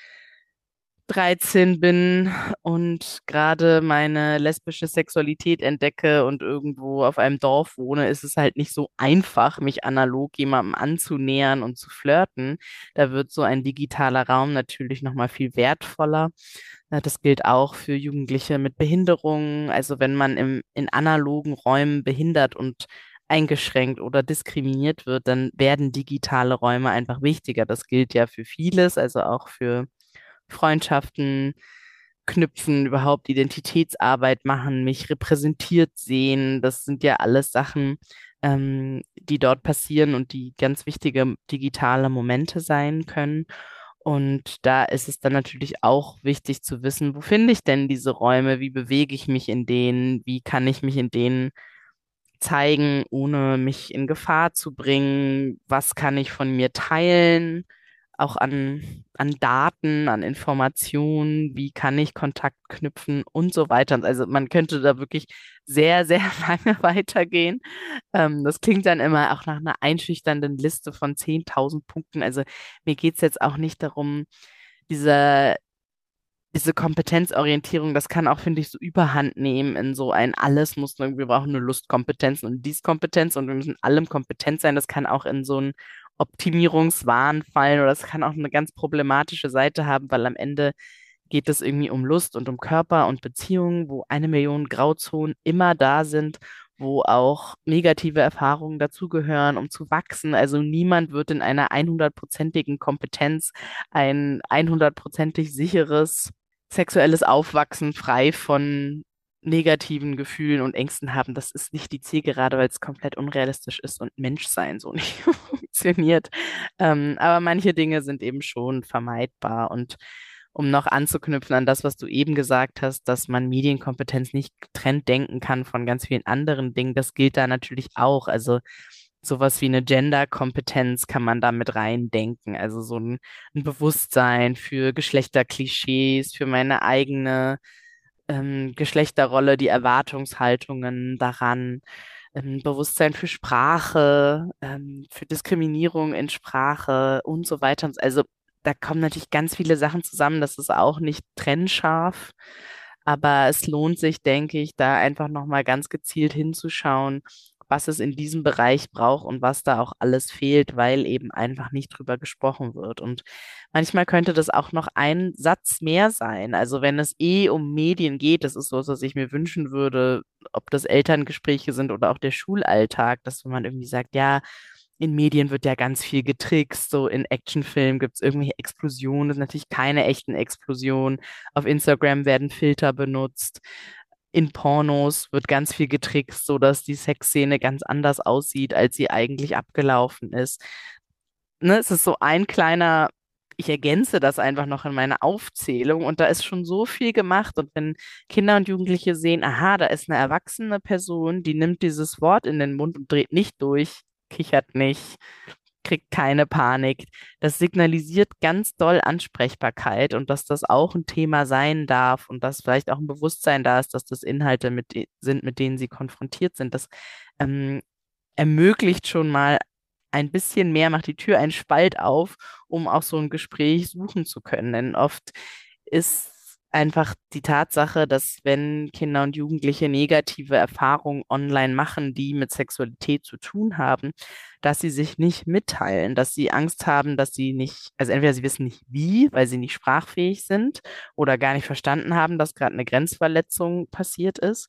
A: 13 bin und gerade meine lesbische Sexualität entdecke und irgendwo auf einem Dorf wohne, ist es halt nicht so einfach, mich analog jemandem anzunähern und zu flirten. Da wird so ein digitaler Raum natürlich nochmal viel wertvoller. Das gilt auch für Jugendliche mit Behinderungen. Also wenn man in analogen Räumen behindert und eingeschränkt oder diskriminiert wird, dann werden digitale Räume einfach wichtiger. Das gilt ja für vieles, also auch für Freundschaften knüpfen, überhaupt Identitätsarbeit machen, mich repräsentiert sehen. Das sind ja alles Sachen, die dort passieren und die ganz wichtige digitale Momente sein können. Und da ist es dann natürlich auch wichtig zu wissen, wo finde ich denn diese Räume, wie bewege ich mich in denen, wie kann ich mich in denen zeigen, ohne mich in Gefahr zu bringen, was kann ich von mir teilen auch an Daten, an Informationen, wie kann ich Kontakt knüpfen und so weiter. Also man könnte da wirklich sehr, sehr lange weitergehen. Das klingt dann immer auch nach einer einschüchternden Liste von 10.000 Punkten. Also mir geht es jetzt auch nicht darum, diese, diese Kompetenzorientierung, das kann auch, finde ich, so Überhand nehmen in so ein alles muss, wir brauchen eine Lustkompetenz und dies Kompetenz und wir müssen in allem kompetent sein. Das kann auch in so ein Optimierungswahn fallen oder das kann auch eine ganz problematische Seite haben, weil am Ende geht es irgendwie um Lust und um Körper und Beziehungen, wo 1 Million Grauzonen immer da sind, wo auch negative Erfahrungen dazugehören, um zu wachsen. Also niemand wird in einer 100%igen Kompetenz ein 100%ig sicheres sexuelles Aufwachsen frei von negativen Gefühlen und Ängsten haben, das ist nicht die Zielgerade, weil es komplett unrealistisch ist und Menschsein so nicht funktioniert. Aber manche Dinge sind eben schon vermeidbar. Und um noch anzuknüpfen an das, was du eben gesagt hast, dass man Medienkompetenz nicht getrennt denken kann von ganz vielen anderen Dingen, das gilt da natürlich auch. Also sowas wie eine Gender-Kompetenz kann man da mit reindenken. Also so ein Bewusstsein für Geschlechterklischees, für meine eigene Geschlechterrolle, die Erwartungshaltungen daran, Bewusstsein für Sprache, für Diskriminierung in Sprache und so weiter. Also da kommen natürlich ganz viele Sachen zusammen. Das ist auch nicht trennscharf, aber es lohnt sich, denke ich, da einfach nochmal ganz gezielt hinzuschauen, was es in diesem Bereich braucht und was da auch alles fehlt, weil eben einfach nicht drüber gesprochen wird. Und manchmal könnte das auch noch ein Satz mehr sein. Also wenn es um Medien geht, das ist so, was ich mir wünschen würde, ob das Elterngespräche sind oder auch der Schulalltag, dass man irgendwie sagt, ja, in Medien wird ja ganz viel getrickst, so in Actionfilmen gibt es irgendwelche Explosionen, das sind natürlich keine echten Explosionen. Auf Instagram werden Filter benutzt. In Pornos wird ganz viel getrickst, sodass die Sexszene ganz anders aussieht, als sie eigentlich abgelaufen ist. Ne, es ist so ein kleiner, ich ergänze das einfach noch in meine Aufzählung und da ist schon so viel gemacht. Und wenn Kinder und Jugendliche sehen, aha, da ist eine erwachsene Person, die nimmt dieses Wort in den Mund und dreht nicht durch, kichert nicht, kriegt keine Panik. Das signalisiert ganz doll Ansprechbarkeit und dass das auch ein Thema sein darf und dass vielleicht auch ein Bewusstsein da ist, dass das Inhalte sind, mit denen sie konfrontiert sind. Das ähm, ermöglicht schon mal ein bisschen mehr, macht die Tür einen Spalt auf, um auch so ein Gespräch suchen zu können. Denn oft ist einfach die Tatsache, dass wenn Kinder und Jugendliche negative Erfahrungen online machen, die mit Sexualität zu tun haben, dass sie sich nicht mitteilen, dass sie Angst haben, dass sie nicht, also entweder sie wissen nicht wie, weil sie nicht sprachfähig sind oder gar nicht verstanden haben, dass gerade eine Grenzverletzung passiert ist.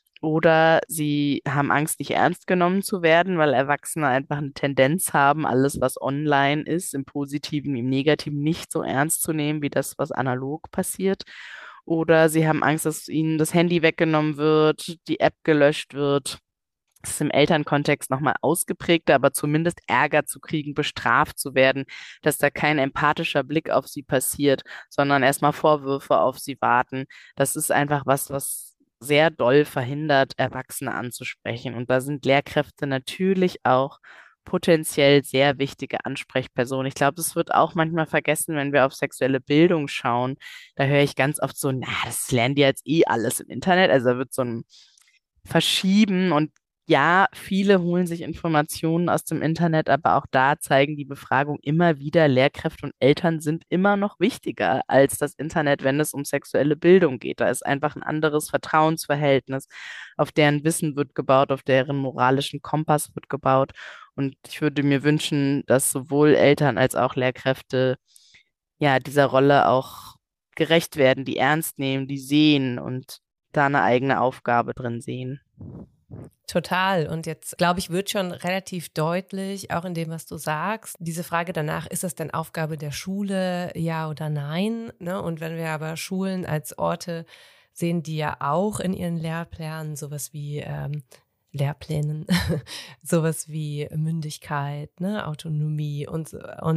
A: Oder sie haben Angst, nicht ernst genommen zu werden, weil Erwachsene einfach eine Tendenz haben, alles, was online ist, im Positiven, im Negativen nicht so ernst zu nehmen, wie das, was analog passiert. Oder sie haben Angst, dass ihnen das Handy weggenommen wird, die App gelöscht wird. Das ist im Elternkontext nochmal ausgeprägter, aber zumindest Ärger zu kriegen, bestraft zu werden, dass da kein empathischer Blick auf sie passiert, sondern erstmal Vorwürfe auf sie warten. Das ist einfach was sehr doll verhindert, Erwachsene anzusprechen. Und da sind Lehrkräfte natürlich auch potenziell sehr wichtige Ansprechpersonen. Ich glaube, das wird auch manchmal vergessen, wenn wir auf sexuelle Bildung schauen. Da höre ich ganz oft so, na, das lernen die jetzt eh alles im Internet. Also da wird so ein Verschieben und ja, viele holen sich Informationen aus dem Internet, aber auch da zeigen die Befragungen immer wieder, Lehrkräfte und Eltern sind immer noch wichtiger als das Internet, wenn es um sexuelle Bildung geht. Da ist einfach ein anderes Vertrauensverhältnis, auf deren Wissen wird gebaut, auf deren moralischen Kompass wird gebaut. Und ich würde mir wünschen, dass sowohl Eltern als auch Lehrkräfte ja dieser Rolle auch gerecht werden, die ernst nehmen, die sehen und da eine eigene Aufgabe drin sehen.
C: Total. Und jetzt, glaube ich, wird schon relativ deutlich, auch in dem, was du sagst, diese Frage danach, ist das denn Aufgabe der Schule, ja oder nein? Ne? Und wenn wir aber Schulen als Orte sehen, die ja auch in ihren Lehrplänen sowas wie Lehrplänen, sowas wie Mündigkeit, ne, Autonomie und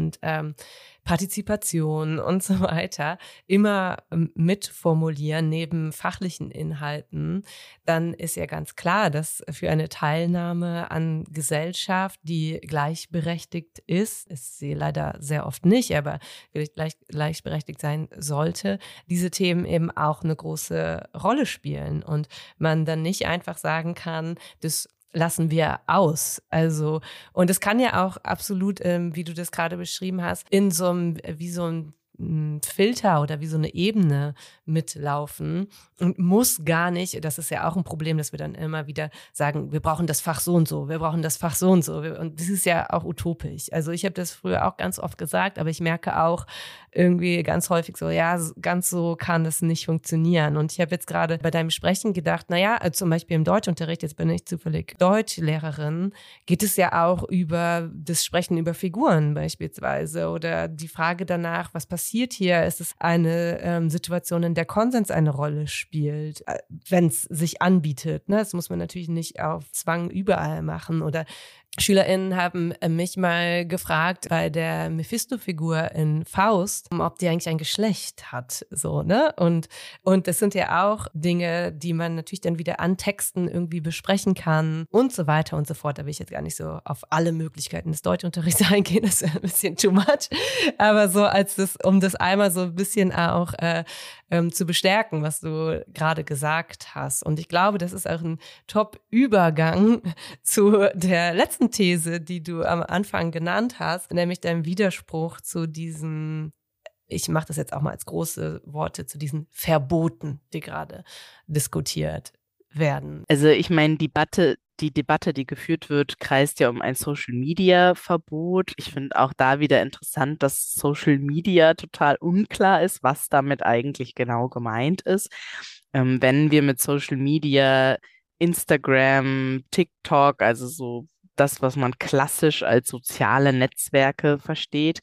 C: Partizipation und so weiter immer mitformulieren neben fachlichen Inhalten, dann ist ja ganz klar, dass für eine Teilnahme an Gesellschaft, die gleichberechtigt ist sie leider sehr oft nicht, aber gleichberechtigt sein sollte, diese Themen eben auch eine große Rolle spielen und man dann nicht einfach sagen kann, das lassen wir aus. Also, und es kann ja auch absolut, wie du das gerade beschrieben hast, in so einem, wie so ein Filter oder wie so eine Ebene mitlaufen und muss gar nicht, das ist ja auch ein Problem, dass wir dann immer wieder sagen, wir brauchen das Fach so und so, wir brauchen das Fach so und so und das ist ja auch utopisch. Also ich habe das früher auch ganz oft gesagt, aber ich merke auch irgendwie ganz häufig so, ja, ganz so kann das nicht funktionieren und ich habe jetzt gerade bei deinem Sprechen gedacht, naja, zum Beispiel im Deutschunterricht, jetzt bin ich zufällig Deutschlehrerin, geht es ja auch über das Sprechen über Figuren beispielsweise oder die Frage danach, was passiert passiert hier? Ist es eine Situation, in der Konsens eine Rolle spielt, wenn es sich anbietet? Ne? Das muss man natürlich nicht auf Zwang überall machen. Oder SchülerInnen haben mich mal gefragt bei der Mephisto-Figur in Faust, ob die eigentlich ein Geschlecht hat, so, ne? Und das sind ja auch Dinge, die man natürlich dann wieder an Texten irgendwie besprechen kann und so weiter und so fort. Da will ich jetzt gar nicht so auf alle Möglichkeiten des Deutschunterrichts eingehen, das ist ein bisschen too much. Aber so um das einmal so ein bisschen auch zu bestärken, was du gerade gesagt hast. Und ich glaube, das ist auch ein Top-Übergang zu der letzten These, die du am Anfang genannt hast, nämlich dein Widerspruch zu diesen, ich mache das jetzt auch mal als große Worte, zu diesen Verboten, die gerade diskutiert werden.
A: Also ich meine, die Debatte, die geführt wird, kreist ja um ein Social-Media-Verbot. Ich finde auch da wieder interessant, dass Social Media total unklar ist, was damit eigentlich genau gemeint ist. Wenn wir mit Social Media Instagram, TikTok, also so das, was man klassisch als soziale Netzwerke versteht,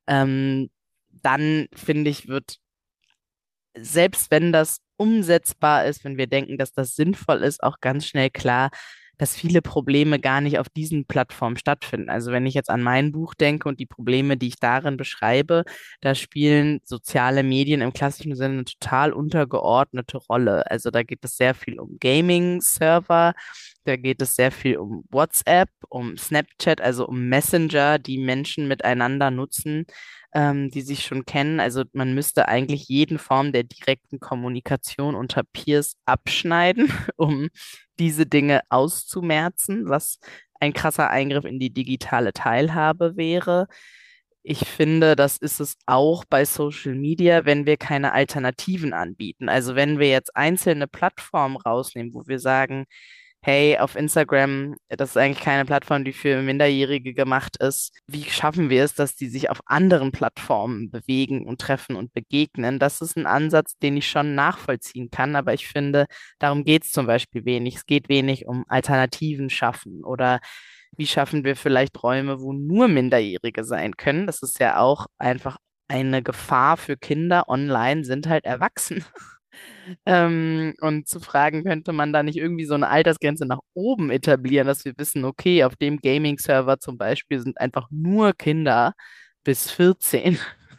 A: dann finde ich, wird selbst wenn das umsetzbar ist, wenn wir denken, dass das sinnvoll ist, auch ganz schnell klar, dass viele Probleme gar nicht auf diesen Plattformen stattfinden. Also wenn ich jetzt an mein Buch denke und die Probleme, die ich darin beschreibe, da spielen soziale Medien im klassischen Sinne eine total untergeordnete Rolle. Also da geht es sehr viel um Gaming-Server, da geht es sehr viel um WhatsApp, um Snapchat, also um Messenger, die Menschen miteinander nutzen, die sich schon kennen. Also man müsste eigentlich jeden Form der direkten Kommunikation unter Peers abschneiden, um diese Dinge auszumerzen, was ein krasser Eingriff in die digitale Teilhabe wäre. Ich finde, das ist es auch bei Social Media, wenn wir keine Alternativen anbieten. Also wenn wir jetzt einzelne Plattformen rausnehmen, wo wir sagen, hey, auf Instagram, das ist eigentlich keine Plattform, die für Minderjährige gemacht ist. Wie schaffen wir es, dass die sich auf anderen Plattformen bewegen und treffen und begegnen? Das ist ein Ansatz, den ich schon nachvollziehen kann, aber ich finde, darum geht es zum Beispiel wenig. Es geht wenig um Alternativen schaffen oder wie schaffen wir vielleicht Räume, wo nur Minderjährige sein können. Das ist ja auch einfach eine Gefahr für Kinder. Online sind halt erwachsen. Und zu fragen, könnte man da nicht irgendwie so eine Altersgrenze nach oben etablieren, dass wir wissen, okay, auf dem Gaming-Server zum Beispiel sind einfach nur Kinder bis 14.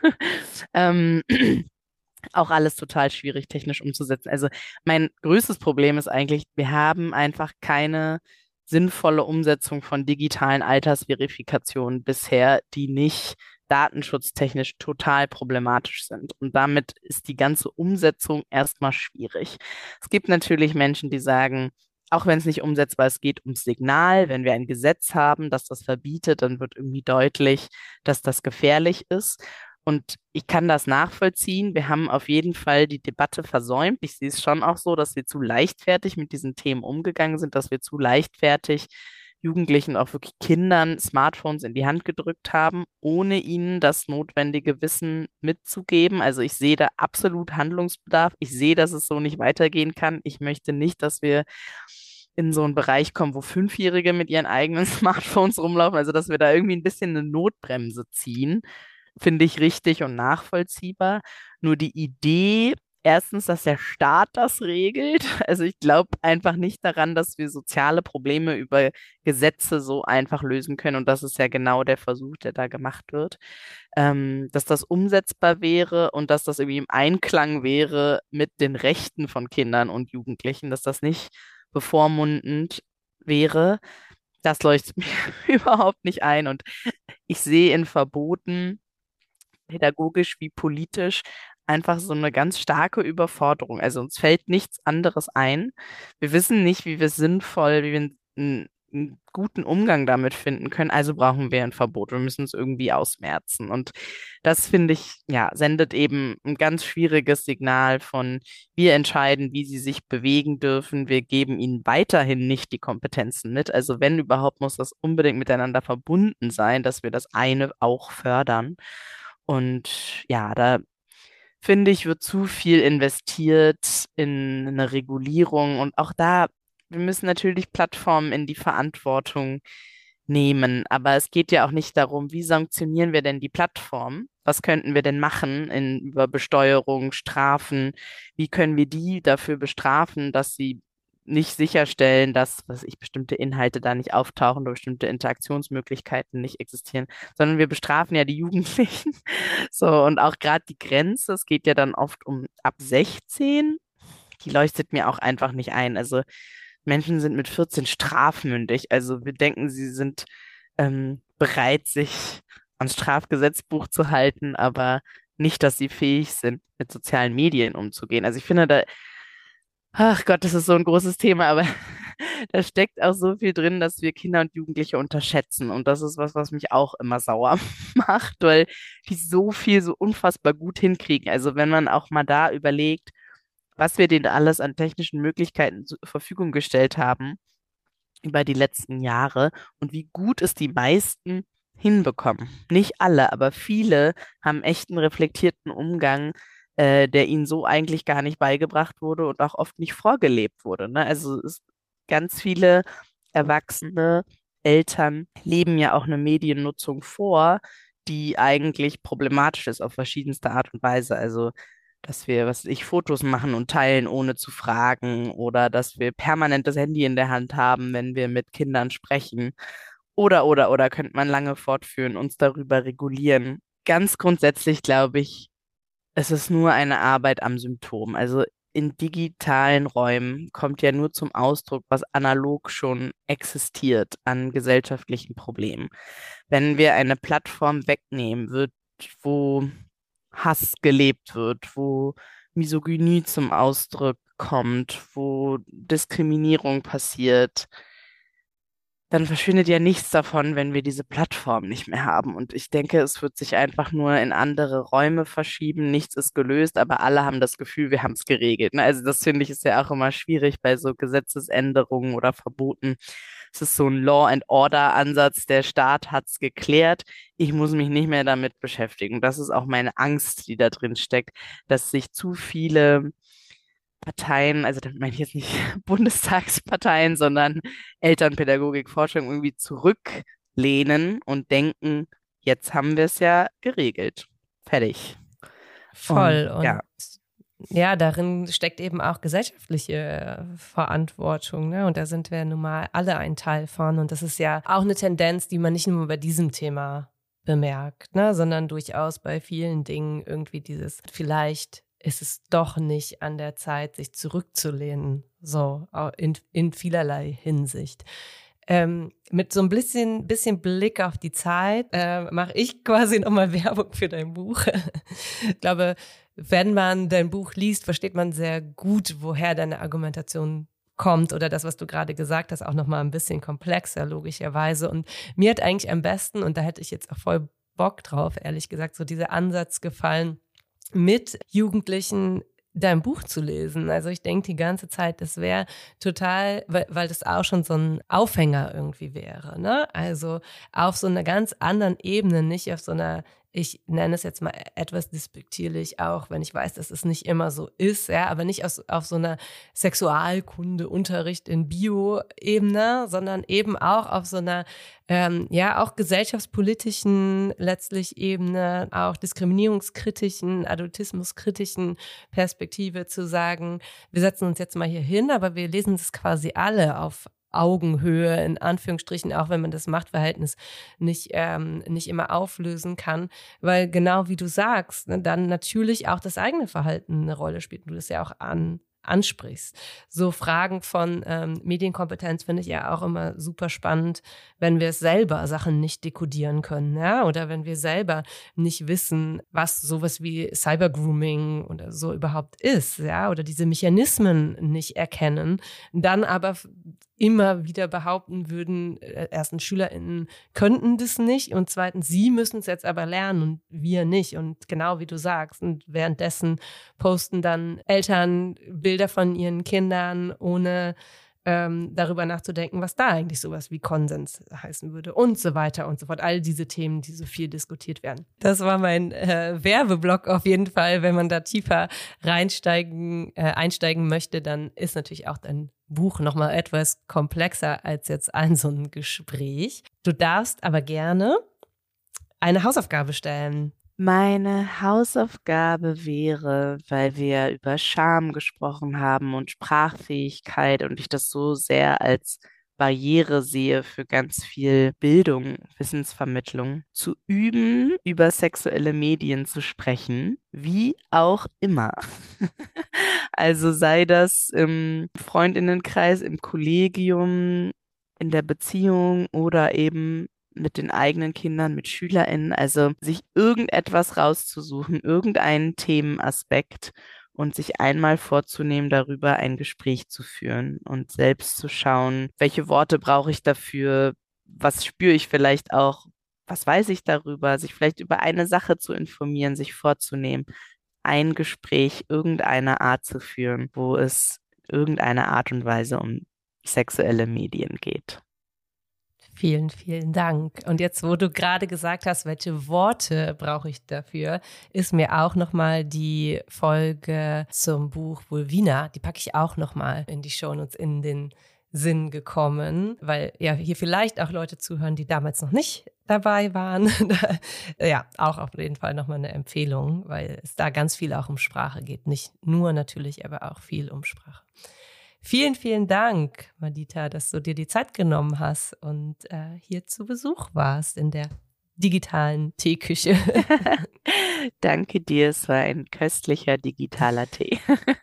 A: Ähm, auch alles total schwierig technisch umzusetzen. Also mein größtes Problem ist eigentlich, wir haben einfach keine sinnvolle Umsetzung von digitalen Altersverifikationen bisher, die nicht datenschutztechnisch total problematisch sind. Und damit ist die ganze Umsetzung erstmal schwierig. Es gibt natürlich Menschen, die sagen, auch wenn es nicht umsetzbar ist, geht ums Signal. Wenn wir ein Gesetz haben, das das verbietet, dann wird irgendwie deutlich, dass das gefährlich ist. Und ich kann das nachvollziehen. Wir haben auf jeden Fall die Debatte versäumt. Ich sehe es schon auch so, dass wir zu leichtfertig mit diesen Themen umgegangen sind, dass wir zu leichtfertig Jugendlichen, auch wirklich Kindern Smartphones in die Hand gedrückt haben, ohne ihnen das notwendige Wissen mitzugeben. Also ich sehe da absolut Handlungsbedarf. Ich sehe, dass es so nicht weitergehen kann. Ich möchte nicht, dass wir in so einen Bereich kommen, wo Fünfjährige mit ihren eigenen Smartphones rumlaufen. Also dass wir da irgendwie ein bisschen eine Notbremse ziehen, finde ich richtig und nachvollziehbar. Nur die Idee, erstens, dass der Staat das regelt. Also ich glaube einfach nicht daran, dass wir soziale Probleme über Gesetze so einfach lösen können. Und das ist ja genau der Versuch, der da gemacht wird. Dass das umsetzbar wäre und dass das irgendwie im Einklang wäre mit den Rechten von Kindern und Jugendlichen, dass das nicht bevormundend wäre. Das leuchtet mir überhaupt nicht ein. Und ich sehe in Verboten pädagogisch wie politisch einfach so eine ganz starke Überforderung. Also uns fällt nichts anderes ein. Wir wissen nicht, wie wir sinnvoll, wie wir einen guten Umgang damit finden können. Also brauchen wir ein Verbot. Wir müssen es irgendwie ausmerzen. Und das finde ich, ja, sendet eben ein ganz schwieriges Signal von, wir entscheiden, wie sie sich bewegen dürfen. Wir geben ihnen weiterhin nicht die Kompetenzen mit. Also wenn überhaupt, muss das unbedingt miteinander verbunden sein, dass wir das eine auch fördern. Und ja, da finde ich, wird zu viel investiert in eine Regulierung. Und auch da, wir müssen natürlich Plattformen in die Verantwortung nehmen. Aber es geht ja auch nicht darum, wie sanktionieren wir denn die Plattform? Was könnten wir denn machen über Besteuerung, Strafen? Wie können wir die dafür bestrafen, dass sie nicht sicherstellen, dass, was ich, bestimmte Inhalte da nicht auftauchen oder bestimmte Interaktionsmöglichkeiten nicht existieren, sondern wir bestrafen ja die Jugendlichen. So, und auch gerade die Grenze, es geht ja dann oft um ab 16, die leuchtet mir auch einfach nicht ein. Also Menschen sind mit 14 strafmündig. Also wir denken, sie sind bereit, sich ans Strafgesetzbuch zu halten, aber nicht, dass sie fähig sind, mit sozialen Medien umzugehen. Also ich finde da, ach Gott, das ist so ein großes Thema, aber da steckt auch so viel drin, dass wir Kinder und Jugendliche unterschätzen. Und das ist was, was mich auch immer sauer macht, weil die so viel so unfassbar gut hinkriegen. Also wenn man auch mal da überlegt, was wir denen alles an technischen Möglichkeiten zur Verfügung gestellt haben über die letzten Jahre und wie gut es die meisten hinbekommen. Nicht alle, aber viele haben echt einen reflektierten Umgang, der ihnen so eigentlich gar nicht beigebracht wurde und auch oft nicht vorgelebt wurde. Ne? Also ganz viele erwachsene Eltern leben ja auch eine Mediennutzung vor, die eigentlich problematisch ist auf verschiedenste Art und Weise. Also dass wir, was weiß ich, Fotos machen und teilen, ohne zu fragen, oder dass wir permanent das Handy in der Hand haben, wenn wir mit Kindern sprechen. Oder, könnte man lange fortführen, uns darüber regulieren. Ganz grundsätzlich glaube ich, es ist nur eine Arbeit am Symptom. Also in digitalen Räumen kommt ja nur zum Ausdruck, was analog schon existiert an gesellschaftlichen Problemen. Wenn wir eine Plattform wegnehmen, wo Hass gelebt wird, wo Misogynie zum Ausdruck kommt, wo Diskriminierung passiert, dann verschwindet ja nichts davon, wenn wir diese Plattform nicht mehr haben. Und ich denke, es wird sich einfach nur in andere Räume verschieben. Nichts ist gelöst, aber alle haben das Gefühl, wir haben es geregelt. Ne? Also das finde ich ist ja auch immer schwierig bei so Gesetzesänderungen oder Verboten. Es ist so ein Law and Order Ansatz. Der Staat hat es geklärt. Ich muss mich nicht mehr damit beschäftigen. Das ist auch meine Angst, die da drin steckt, dass sich zu viele Parteien, also damit meine ich jetzt nicht Bundestagsparteien, sondern Elternpädagogik, Forschung irgendwie zurücklehnen und denken, jetzt haben wir es ja geregelt. Fertig. Und
C: Voll. Und
A: ja,
C: ja, darin steckt eben auch gesellschaftliche Verantwortung, ne? Und da sind wir nun mal alle ein Teil von. Und das ist ja auch eine Tendenz, die man nicht nur bei diesem Thema bemerkt, ne? Sondern durchaus bei vielen Dingen irgendwie vielleicht ist es doch nicht an der Zeit, sich zurückzulehnen, so in vielerlei Hinsicht. Mit so ein bisschen Blick auf die Zeit mache ich quasi nochmal Werbung für dein Buch. Ich glaube, wenn man dein Buch liest, versteht man sehr gut, woher deine Argumentation kommt oder das, was du gerade gesagt hast, auch nochmal ein bisschen komplexer, logischerweise. Und mir hat eigentlich am besten, und da hätte ich jetzt auch voll Bock drauf, ehrlich gesagt, so dieser Ansatz gefallen, mit Jugendlichen dein Buch zu lesen. Also ich denke die ganze Zeit, das wäre total, weil das auch schon so ein Aufhänger irgendwie wäre, ne? Also auf so einer ganz anderen Ebene, nicht auf so einer, ich nenne es jetzt mal etwas despektierlich, auch wenn ich weiß, dass es nicht immer so ist, ja, aber nicht auf so einer Sexualkunde-Unterricht in Bio-Ebene, sondern eben auch auf so einer ja, auch gesellschaftspolitischen letztlich Ebene, auch diskriminierungskritischen, adultismuskritischen Perspektive zu sagen, wir setzen uns jetzt mal hier hin, aber wir lesen das quasi alle auf Augenhöhe, in Anführungsstrichen, auch wenn man das Machtverhältnis nicht immer auflösen kann, weil genau wie du sagst, ne, dann natürlich auch das eigene Verhalten eine Rolle spielt und du das ja auch ansprichst. So Fragen von Medienkompetenz finde ich ja auch immer super spannend, wenn wir selber Sachen nicht dekodieren können, ja, oder wenn wir selber nicht wissen, was sowas wie Cybergrooming oder so überhaupt ist, ja, oder diese Mechanismen nicht erkennen, dann aber immer wieder behaupten würden, erstens SchülerInnen könnten das nicht und zweitens, sie müssen es jetzt aber lernen und wir nicht. Und genau wie du sagst, und währenddessen posten dann Eltern Bilder von ihren Kindern ohne darüber nachzudenken, was da eigentlich sowas wie Konsens heißen würde und so weiter und so fort. All diese Themen, die so viel diskutiert werden. Das war mein Werbeblock auf jeden Fall. Wenn man da tiefer einsteigen möchte, dann ist natürlich auch dein Buch nochmal etwas komplexer als jetzt so ein Gespräch. Du darfst aber gerne eine Hausaufgabe stellen.
A: Meine Hausaufgabe wäre, weil wir über Scham gesprochen haben und Sprachfähigkeit und ich das so sehr als Barriere sehe für ganz viel Bildung, Wissensvermittlung, zu üben, über sexuelle Medien zu sprechen, wie auch immer. Also sei das im Freundinnenkreis, im Kollegium, in der Beziehung oder eben mit den eigenen Kindern, mit SchülerInnen, also sich irgendetwas rauszusuchen, irgendeinen Themenaspekt und sich einmal vorzunehmen, darüber ein Gespräch zu führen und selbst zu schauen, welche Worte brauche ich dafür, was spüre ich vielleicht auch, was weiß ich darüber, sich vielleicht über eine Sache zu informieren, sich vorzunehmen, ein Gespräch irgendeiner Art zu führen, wo es irgendeine Art und Weise um sexuelle Medien geht.
C: Vielen, vielen Dank. Und jetzt, wo du gerade gesagt hast, welche Worte brauche ich dafür, ist mir auch nochmal die Folge zum Buch Vulvina, die packe ich auch nochmal in die Shownotes, in den Sinn gekommen, weil ja hier vielleicht auch Leute zuhören, die damals noch nicht dabei waren. Ja, auch auf jeden Fall nochmal eine Empfehlung, weil es da ganz viel auch um Sprache geht. Nicht nur natürlich, aber auch viel um Sprache. Vielen, vielen Dank, Madita, dass du dir die Zeit genommen hast und hier zu Besuch warst in der digitalen Teeküche.
A: Danke dir, es war ein köstlicher digitaler Tee.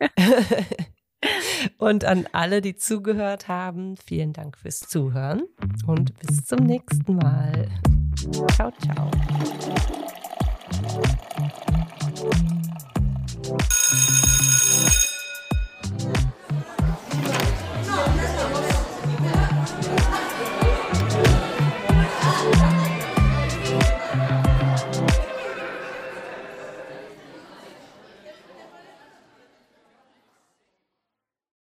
C: Und an alle, die zugehört haben, vielen Dank fürs Zuhören und bis zum nächsten Mal. Ciao, ciao.